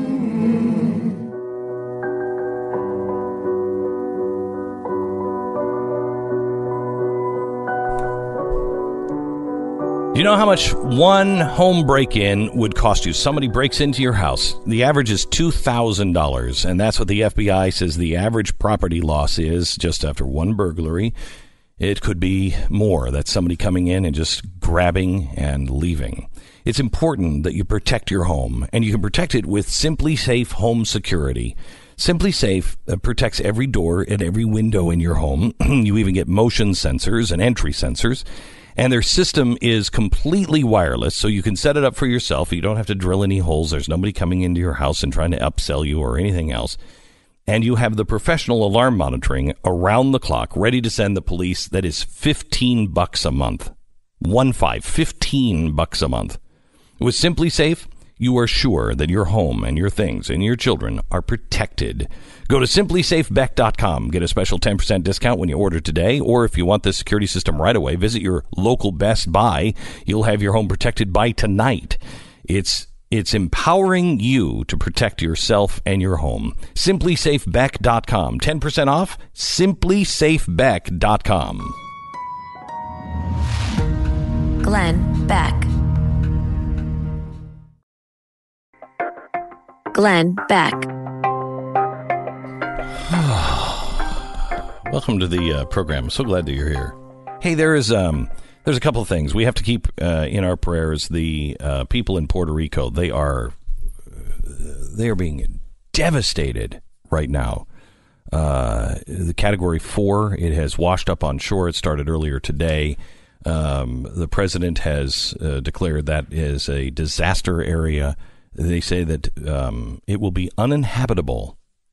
Do you know how much one home break-in would cost you? Somebody breaks into your house. The average is $2,000, and that's what the FBI says the average property loss is just after one burglary. It could be more. That's somebody coming in and just grabbing and leaving. It's important that you protect your home, and you can protect it with Simply Safe Home Security. Simply Safe protects every door and every window in your home. You even get motion sensors and entry sensors. And their system is completely wireless, so you can set it up for yourself. You don't have to drill any holes. There's nobody coming into your house and trying to upsell you or anything else. And you have the professional alarm monitoring around the clock, ready to send the police. That is $15 a month. 15 bucks a month. With Simply Safe, you are sure that your home and your things and your children are protected. Go to simplysafebeck.com. Get a special 10% discount when you order today. Or if you want the security system right away, visit your local Best Buy. You'll have your home protected by tonight. It's empowering you to protect yourself and your home. simplysafebeck.com. 10% off. simplysafebeck.com. Glenn Beck. Glenn Beck. Welcome to the program. I'm so glad that you're here. Hey, there's a couple of things we have to keep in our prayers. The people in Puerto Rico, they are being devastated right now. The Category 4, it has washed up on shore. It started earlier today. The president has declared that is a disaster area. They say that it will be uninhabitable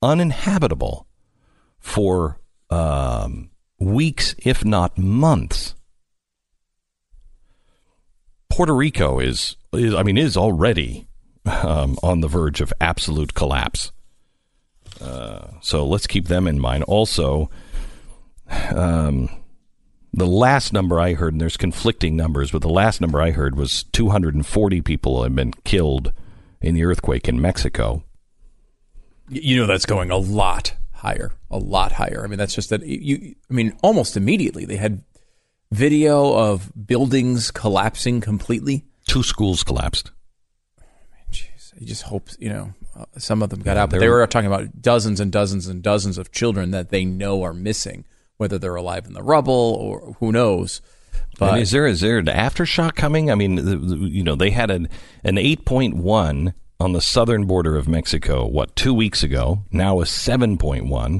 for weeks, if not months. Puerto Rico is already on the verge of absolute collapse. So let's keep them in mind. Also, the last number I heard, and there's conflicting numbers, but the last number I heard was 240 people have been killed in the earthquake in Mexico. You know, that's going a lot higher. I mean, that's just that almost immediately they had video of buildings collapsing completely. 2 schools collapsed. Jeez, I just hope, some of them got out. But they were talking about dozens and dozens and dozens of children that they know are missing, whether they're alive in the rubble or who knows. But and is there an aftershock coming? I mean, they had an 8.1 on the southern border of Mexico, 2 weeks ago? Now a 7.1.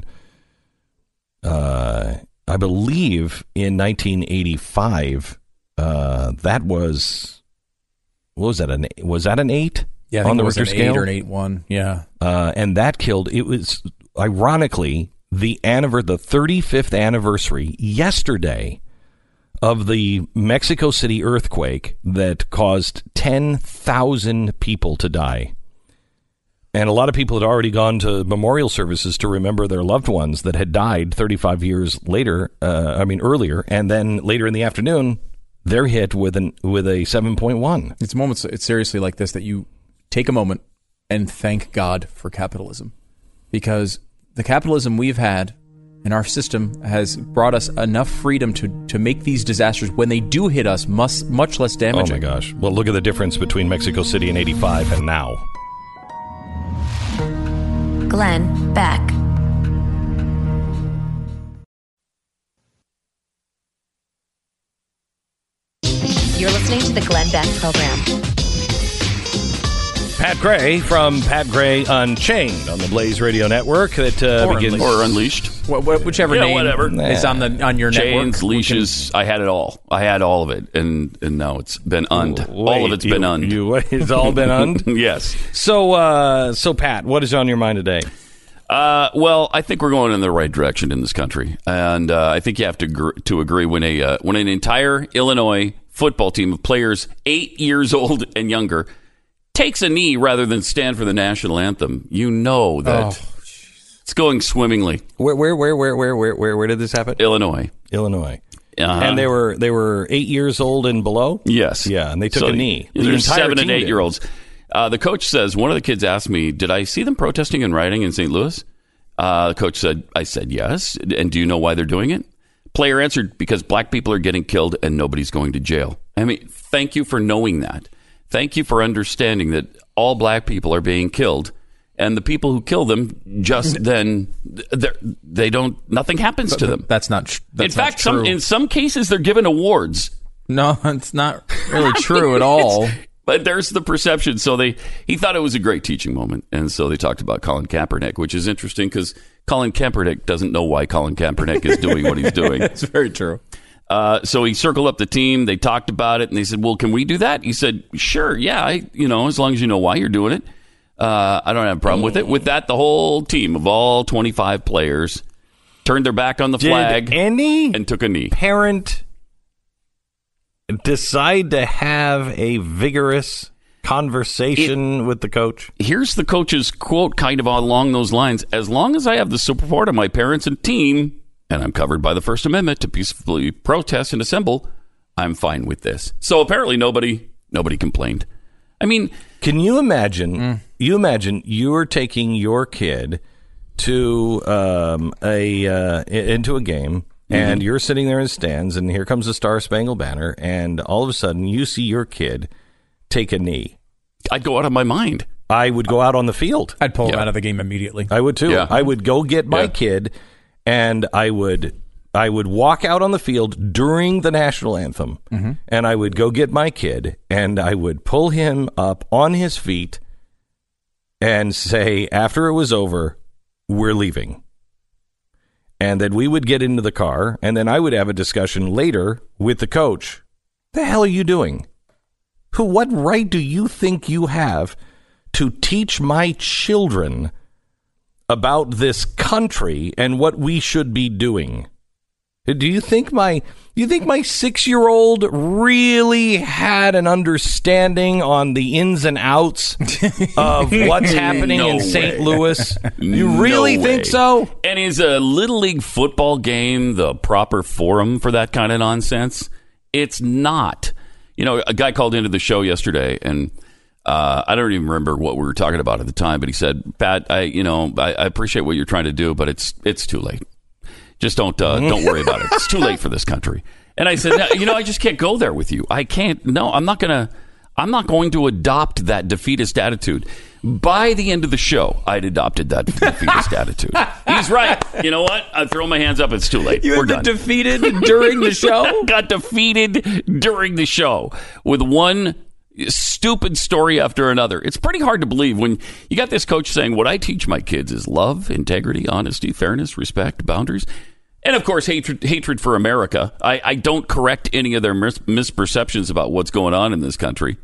I believe in 1985, that was, what was that? Was that an 8? Yeah, I think on the it was Richter an scale? 8 or an 8.1. Yeah, and that killed. It was ironically the 35th anniversary yesterday of the Mexico City earthquake that caused 10,000 people to die. And a lot of people had already gone to memorial services to remember their loved ones that had died 35 years later, earlier. And then later in the afternoon, they're hit with a 7.1. It's moments. It's seriously like this that you take a moment and thank God for capitalism, because the capitalism we've had in our system has brought us enough freedom to make these disasters, when they do hit us, much less damaging. Oh my gosh. Well, look at the difference between Mexico City in 85 and now. Glenn Beck. You're listening to the Glenn Beck Program. Pat Gray from Pat Gray Unchained on the Blaze Radio Network that begins or Unleashed, whichever name whatever is on your chains, network. Leashes. I had it all. I had all of it, and now it's been all of it's been und. It's all been und. Yes. So Pat, what is on your mind today? Well, I think we're going in the right direction in this country, and I think you have to agree when an entire Illinois football team of players 8 years old and younger takes a knee rather than stand for the national anthem, you know that it's going swimmingly. Where did this happen? Illinois. And they were 8 years old and below? Yes. Yeah, and they took a knee. There's 7 and 8 year olds. The coach says, one of the kids asked me, did I see them protesting and rioting in St. Louis? The coach said, I said yes. And do you know why they're doing it? Player answered, because black people are getting killed and nobody's going to jail. I mean, thank you for knowing that. Thank you for understanding that all black people are being killed, and the people who kill them just then they don't. Nothing happens to them. That's not. In fact, in some cases, they're given awards. No, it's not really true at all. But there's the perception. So he thought it was a great teaching moment, and so they talked about Colin Kaepernick, which is interesting because Colin Kaepernick doesn't know why Colin Kaepernick is doing what he's doing. It's very true. So he circled up the team. They talked about it, and they said, "Well, can we do that?" He said, "Sure, yeah. As long as you know why you're doing it, I don't have a problem with it." With that, the whole team of all 25 players turned their back on the flag and took a knee. Parent decide to have a vigorous conversation with the coach? Here's the coach's quote, kind of along those lines: "As long as I have the support of my parents and team, and I'm covered by the First Amendment to peacefully protest and assemble, I'm fine with this." So apparently nobody complained. I mean, can you imagine? You imagine you're taking your kid to into a game, and you're sitting there in the stands, and here comes the Star Spangled Banner, and all of a sudden you see your kid take a knee. I'd go out of my mind. I would go out on the field. I'd pull him out of the game immediately. I would too. Yeah. I would go get my kid, and I would walk out on the field during the national anthem, and I would go get my kid, and I would pull him up on his feet and say, after it was over, "We're leaving." and then we would get into the car, and then I would have a discussion later with the coach. The hell are you doing? What right do you think you have to teach my children about this country and what we should be doing? Do you think my 6-year-old really had an understanding on the ins and outs of what's happening in St. Louis? You really think so? And is a Little League football game the proper forum for that kind of nonsense? It's not. You know, a guy called into the show yesterday, and I don't even remember what we were talking about at the time, but he said, "Pat, I appreciate what you're trying to do, but it's too late. Just don't worry about it. It's too late for this country." And I said, I just can't go there with you. I can't. No, I'm not going to adopt that defeatist attitude. By the end of the show, I'd adopted that defeatist attitude. He's right. You know what? I throw my hands up. It's too late. We're done. Defeated during the show? Got defeated during the show with one stupid story after another. It's pretty hard to believe when you got this coach saying, what I teach my kids is love, integrity, honesty, fairness, respect, boundaries, and of course hatred for America. I don't correct any of their misperceptions about what's going on in this country.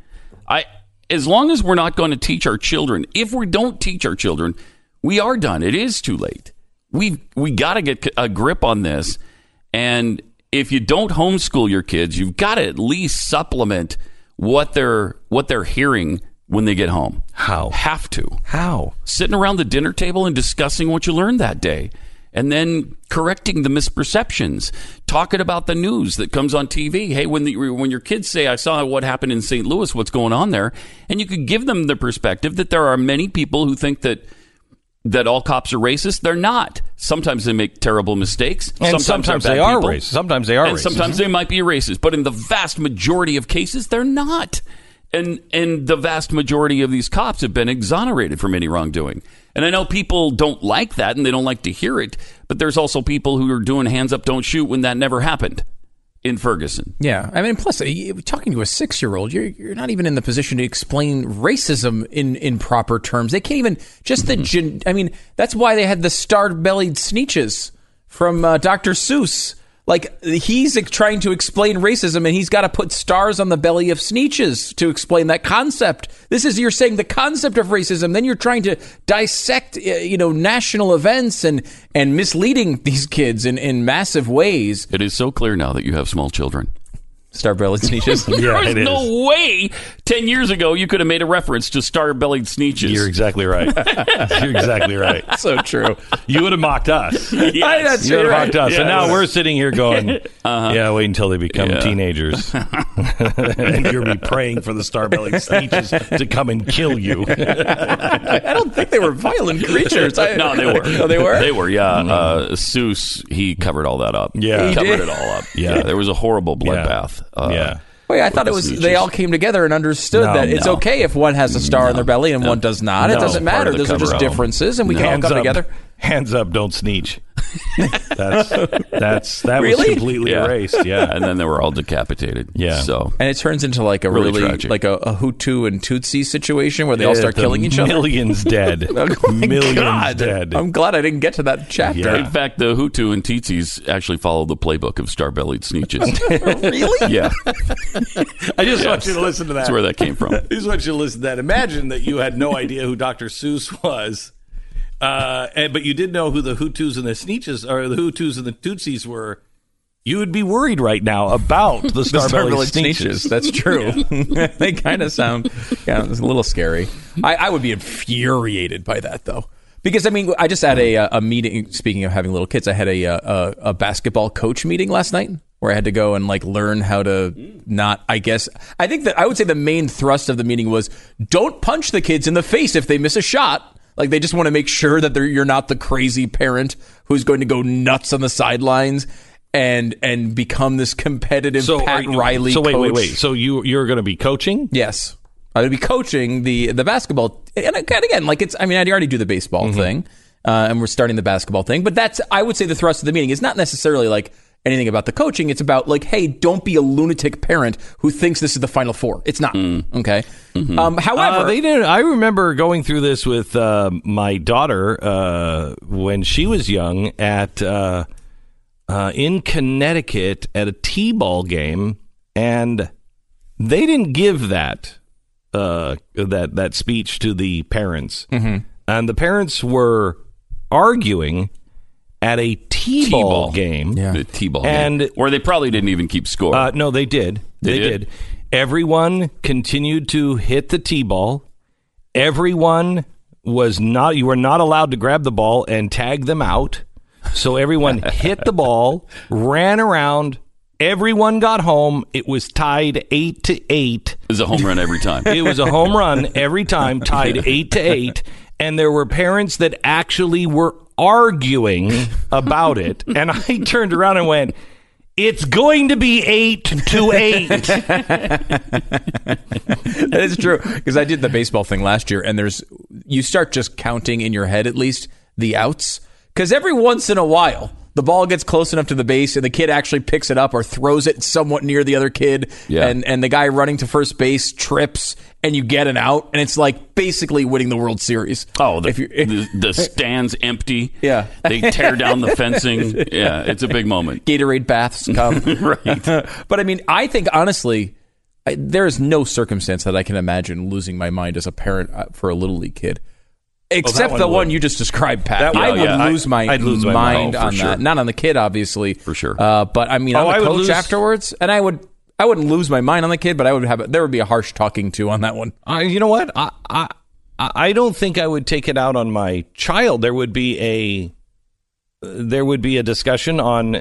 As long as we're not going to teach our children, if we don't teach our children, we are done. It is too late. We got to get a grip on this, and if you don't homeschool your kids, you've got to at least supplement what they're hearing when they get home. How? Have to. How? Sitting around the dinner table and discussing what you learned that day, and then correcting the misperceptions, talking about the news that comes on TV. Hey, when your kids say, I saw what happened in St. Louis, what's going on there? And you could give them the perspective that there are many people who think that all cops are racist. They're not. Sometimes they make terrible mistakes. And sometimes they are racist. Sometimes they are and racist. Sometimes they might be racist. But in the vast majority of cases, they're not. And the vast majority of these cops have been exonerated from any wrongdoing. And I know people don't like that and they don't like to hear it, but there's also people who are doing hands up, don't shoot when that never happened in Ferguson. Yeah. I mean, plus, talking to a 6-year-old, you're not even in the position to explain racism in proper terms. They can't even, just that's why they had the star-bellied Sneetches from Dr. Seuss. Like, he's trying to explain racism, and he's got to put stars on the belly of Sneetches to explain that concept. You're saying the concept of racism, then you're trying to dissect, national events and misleading these kids in massive ways. It is so clear now that you have small children. Star-bellied Sneetches. There's no way 10 years ago you could have made a reference to star-bellied Sneetches. You're exactly right. You're exactly right. So true. You would have mocked us. Yes. You would have mocked us. Yes. And now we're sitting here going, yeah, wait until they become teenagers. And you'll be praying for the star-bellied Sneetches to come and kill you. I don't think they were violent creatures. No, they were. Oh, they were? They were, yeah. Seuss, he covered all that up. Yeah. He covered it all up. Yeah. There was a horrible bloodbath. Yeah. Wait, I thought it was they all came together and understood that it's okay if one has a star on their belly and one does not. It doesn't matter. Those are just differences, and we can all come together. Hands up, don't sneech. That really? was completely erased. Yeah, and then they were all decapitated. Yeah, and it turns into like a really like a Hutu and Tutsi situation where they all start killing each other. Millions dead. Millions dead. I'm glad I didn't get to that chapter. Yeah. In fact, the Hutu and Tutsis actually follow the playbook of star-bellied Sneetches. Really? Yeah. I just want you to listen to that. That's where that came from. I just want you to listen to that. Imagine that you had no idea who Dr. Seuss was. But you did know who the Hutus and the Sneetches, or the Hutus and the Tutsis were. You would be worried right now about the star-bellied Sneetches. That's true. They kind of sound it's a little scary. I would be infuriated by that, though. Because, I mean, I just had a meeting, speaking of having little kids, I had a basketball coach meeting last night where I had to go and, like, learn how to not, I think that I would say the main thrust of the meeting was don't punch the kids in the face if they miss a shot. Like, they just want to make sure that you're not the crazy parent who's going to go nuts on the sidelines and become this competitive Pat Riley coach. Wait. So you're going to be coaching? Yes. I'm going to be coaching the basketball. And again, like I already do the baseball thing, and we're starting the basketball thing. But that's, I would say, the thrust of the meeting is not necessarily like anything about the coaching. It's about like, hey, don't be a lunatic parent who thinks this is the Final Four. It's not. Okay. However, they did. I remember going through this with my daughter when she was young at in Connecticut at a T-ball game, and they didn't give that that speech to the parents, and the parents were arguing at a T-ball game. The T-ball and game. Or they probably didn't even keep score. No, they did. They did. Everyone continued to hit the T-ball. Everyone was not, you were not allowed to grab the ball and tag them out. So everyone hit the ball, ran around. Everyone got home. It was tied 8-8. It was a home run every time. It was a home run every time, tied 8-8. And there were parents that actually were arguing about it. And I turned around and went, it's going to be 8-8. That is true, because I did the baseball thing last year, and you start just counting in your head, at least, the outs. Because every once in a while, the ball gets close enough to the base and the kid actually picks it up or throws it somewhat near the other kid. Yeah. And the guy running to first base trips and you get an out. And it's like basically winning the World Series. Oh, the stand's empty. Yeah. They tear down the fencing. Yeah, it's a big moment. Gatorade baths come. Right. But I mean, I think honestly, there is no circumstance that I can imagine losing my mind as a parent for a Little League kid. Except the one you just described, Pat. I would lose my mind on that. Not on the kid, obviously. For sure. But I mean, on the coach afterwards, and I wouldn't lose my mind on the kid, but there would be a harsh talking to on that one. You know what? I don't think I would take it out on my child. There would be a discussion on.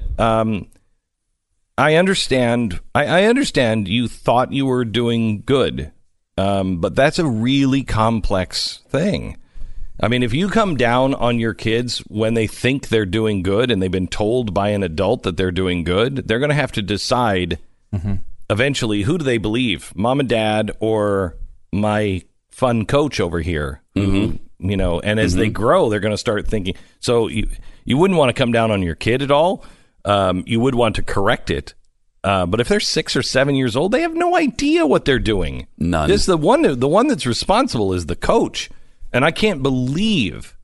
I understand you thought you were doing good, but that's a really complex thing. I mean, if you come down on your kids when they think they're doing good and they've been told by an adult that they're doing good, they're going to have to decide eventually, who do they believe, mom and dad or my fun coach over here? Who, and as they grow, they're going to start thinking. So you wouldn't want to come down on your kid at all. You would want to correct it. But if they're 6 or 7 years old, they have no idea what they're doing. None. This the one that's responsible is the coach. And I can't believe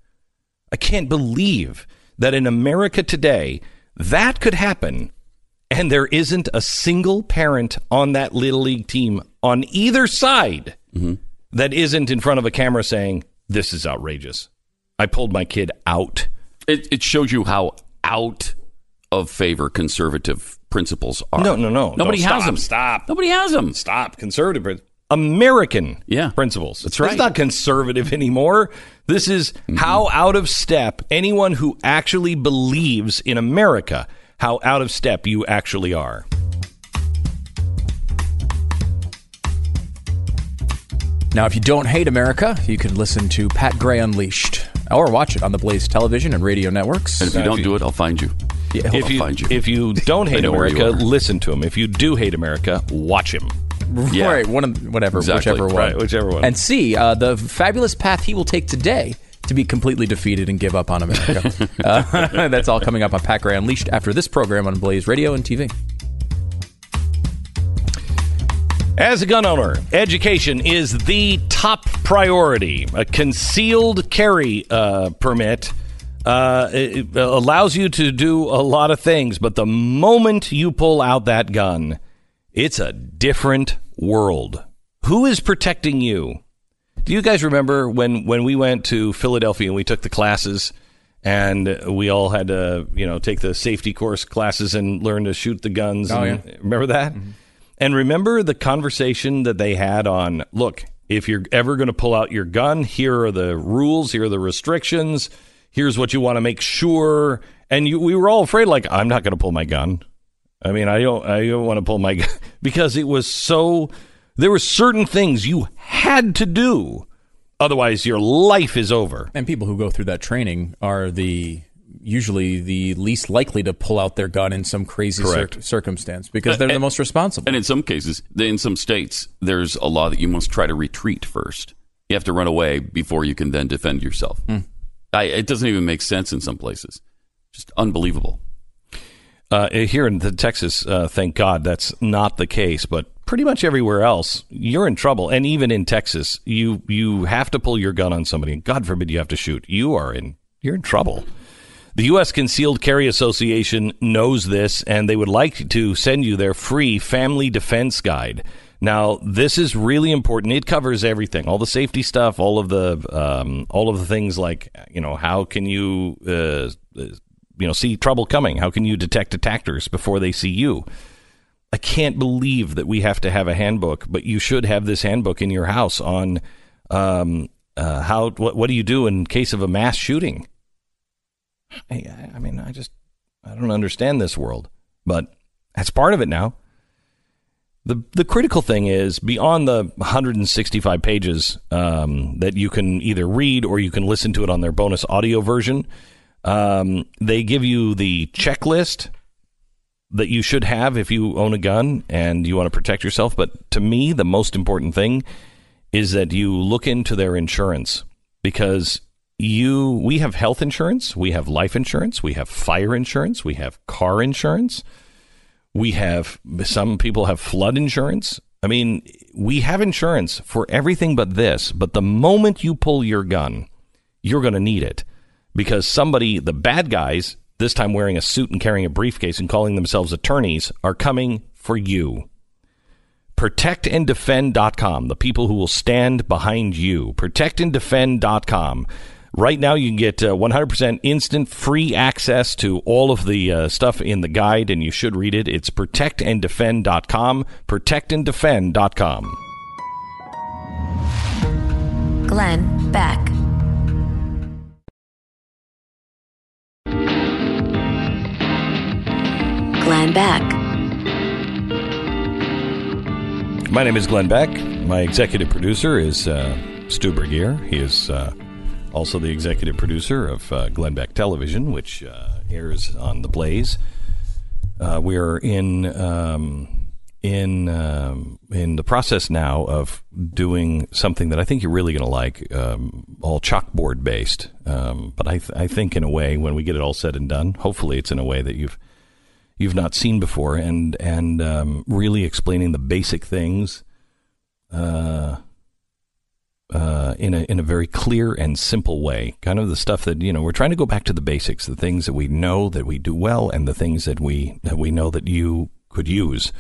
that in America today that could happen, and there isn't a single parent on that Little League team on either side that isn't in front of a camera saying, this is outrageous. I pulled my kid out. It shows you how out of favor conservative principles are. No. Nobody has them. Stop. Nobody has them. Stop. Conservative principles. American principles. That's right. It's not conservative anymore. This is how out of step anyone who actually believes in America, how out of step you actually are. Now, if you don't hate America, you can listen to Pat Gray Unleashed or watch it on the Blaze television and radio networks. And if you don't do it, I'll find you. Yeah, I'll find you. If you don't hate America, listen to him. If you do hate America, watch him. Yeah. Right, whichever one. Right, whichever one. And see the fabulous path he will take today to be completely defeated and give up on America. That's all coming up on Pat Gray Unleashed after this program on Blaze Radio and TV. As a gun owner, education is the top priority. A concealed carry permit it allows you to do a lot of things, but the moment you pull out that gun, it's a different world. Who is protecting you? Do you guys remember when we went to Philadelphia and we took the classes and we all had to, take the safety course classes and learn to shoot the guns? Remember that? Mm-hmm. And remember the conversation that they had on, look, if you're ever going to pull out your gun, here are the rules, here are the restrictions, here's what you want to make sure. And we were all afraid, like, I'm not going to pull my gun. I mean, I don't want to pull my gun because it was so. There were certain things you had to do, otherwise your life is over. And people who go through that training are usually the least likely to pull out their gun in some crazy circumstance because they're the most responsible. And in some cases, in some states, there's a law that you must try to retreat first. You have to run away before you can then defend yourself. It doesn't even make sense in some places. Just unbelievable. Here in Texas, thank God that's not the case, but pretty much everywhere else, you're in trouble. And even in Texas, you have to pull your gun on somebody. God forbid you have to shoot. You're in trouble. The U.S. Concealed Carry Association knows this, and they would like to send you their free family defense guide. Now, this is really important. It covers everything, all the safety stuff, all of the things like, how can you see trouble coming? How can you detect attackers before they see you? I can't believe that we have to have a handbook, but you should have this handbook in your house on what do you do in case of a mass shooting? I don't understand this world, but that's part of it now. The critical thing is, beyond the 165 pages that you can either read or you can listen to it on their bonus audio version, they give you the checklist that you should have if you own a gun and you want to protect yourself. But to me, the most important thing is that you look into their insurance, because we have health insurance, we have life insurance, we have fire insurance, we have car insurance, some people have flood insurance. I mean, we have insurance for everything but this. But the moment you pull your gun, you're going to need it, because the bad guys, this time wearing a suit and carrying a briefcase and calling themselves attorneys, are coming for you. ProtectAndDefend.com, the people who will stand behind you. ProtectAndDefend.com. Right now, you can get 100% instant free access to all of the stuff in the guide, and you should read it. It's ProtectAndDefend.com. ProtectAndDefend.com. Glenn Beck. Glenn Beck. My name is Glenn Beck. My executive producer is Stu Bergier. He is also the executive producer of Glenn Beck Television, which airs on The Blaze. We are in the process now of doing something that I think you're really going to like, all chalkboard based. But I think in a way, when we get it all said and done, hopefully it's in a way that you've not seen before, and really explaining the basic things in a very clear and simple way. Kind of the stuff that, we're trying to go back to the basics, the things that we know that we do well, and the things that we know that you could use.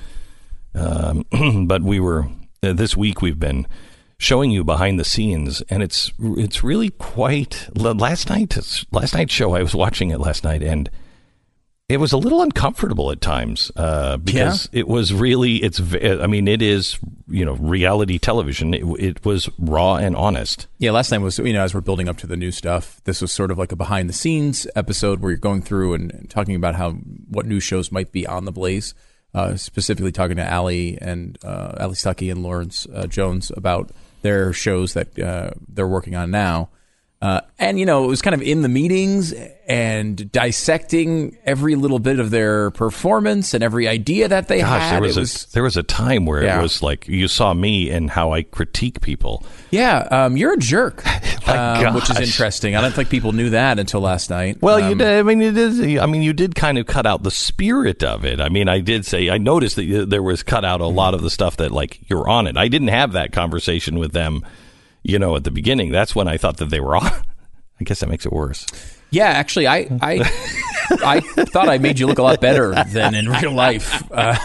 But this week we've been showing you behind the scenes, and it's really quite. Last night's show, I was watching it last night, and it was a little uncomfortable at times because it was really, it is, reality television. It was raw and honest. Yeah, last night was, as we're building up to the new stuff, this was sort of like a behind the scenes episode where you're going through and talking about what new shows might be on the Blaze, specifically talking to Ali Stuckey and Lawrence Jones about their shows that they're working on now. And, it was kind of in the meetings and dissecting every little bit of their performance and every idea that they had. There was a time where it was like you saw me and how I critique people. Yeah, you're a jerk, which is interesting. I don't think people knew that until last night. Well, you did. You did kind of cut out the spirit of it. I noticed that there was cut out a lot of the stuff that, like, you're on it. I didn't have that conversation with them. At the beginning, that's when I thought that they were on. I guess that makes it worse. Yeah, actually, I thought I made you look a lot better than in real life.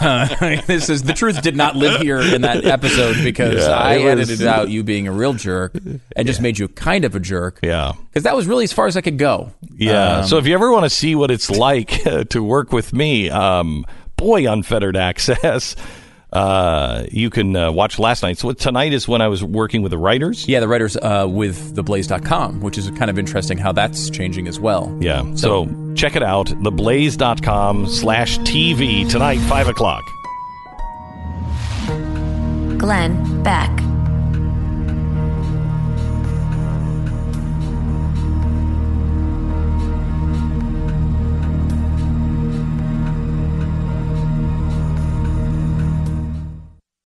The truth did not live here in that episode because I edited out you being a real jerk and just made you kind of a jerk. Yeah. Because that was really as far as I could go. Yeah. So if you ever want to see what it's like to work with me, unfettered access. You can watch last night. So tonight is when I was working with the writers. Yeah, the writers with theblaze.com, which is kind of interesting how that's changing as well. Yeah. So check it out. Theblaze.com/TV tonight, 5 o'clock. Glenn Beck.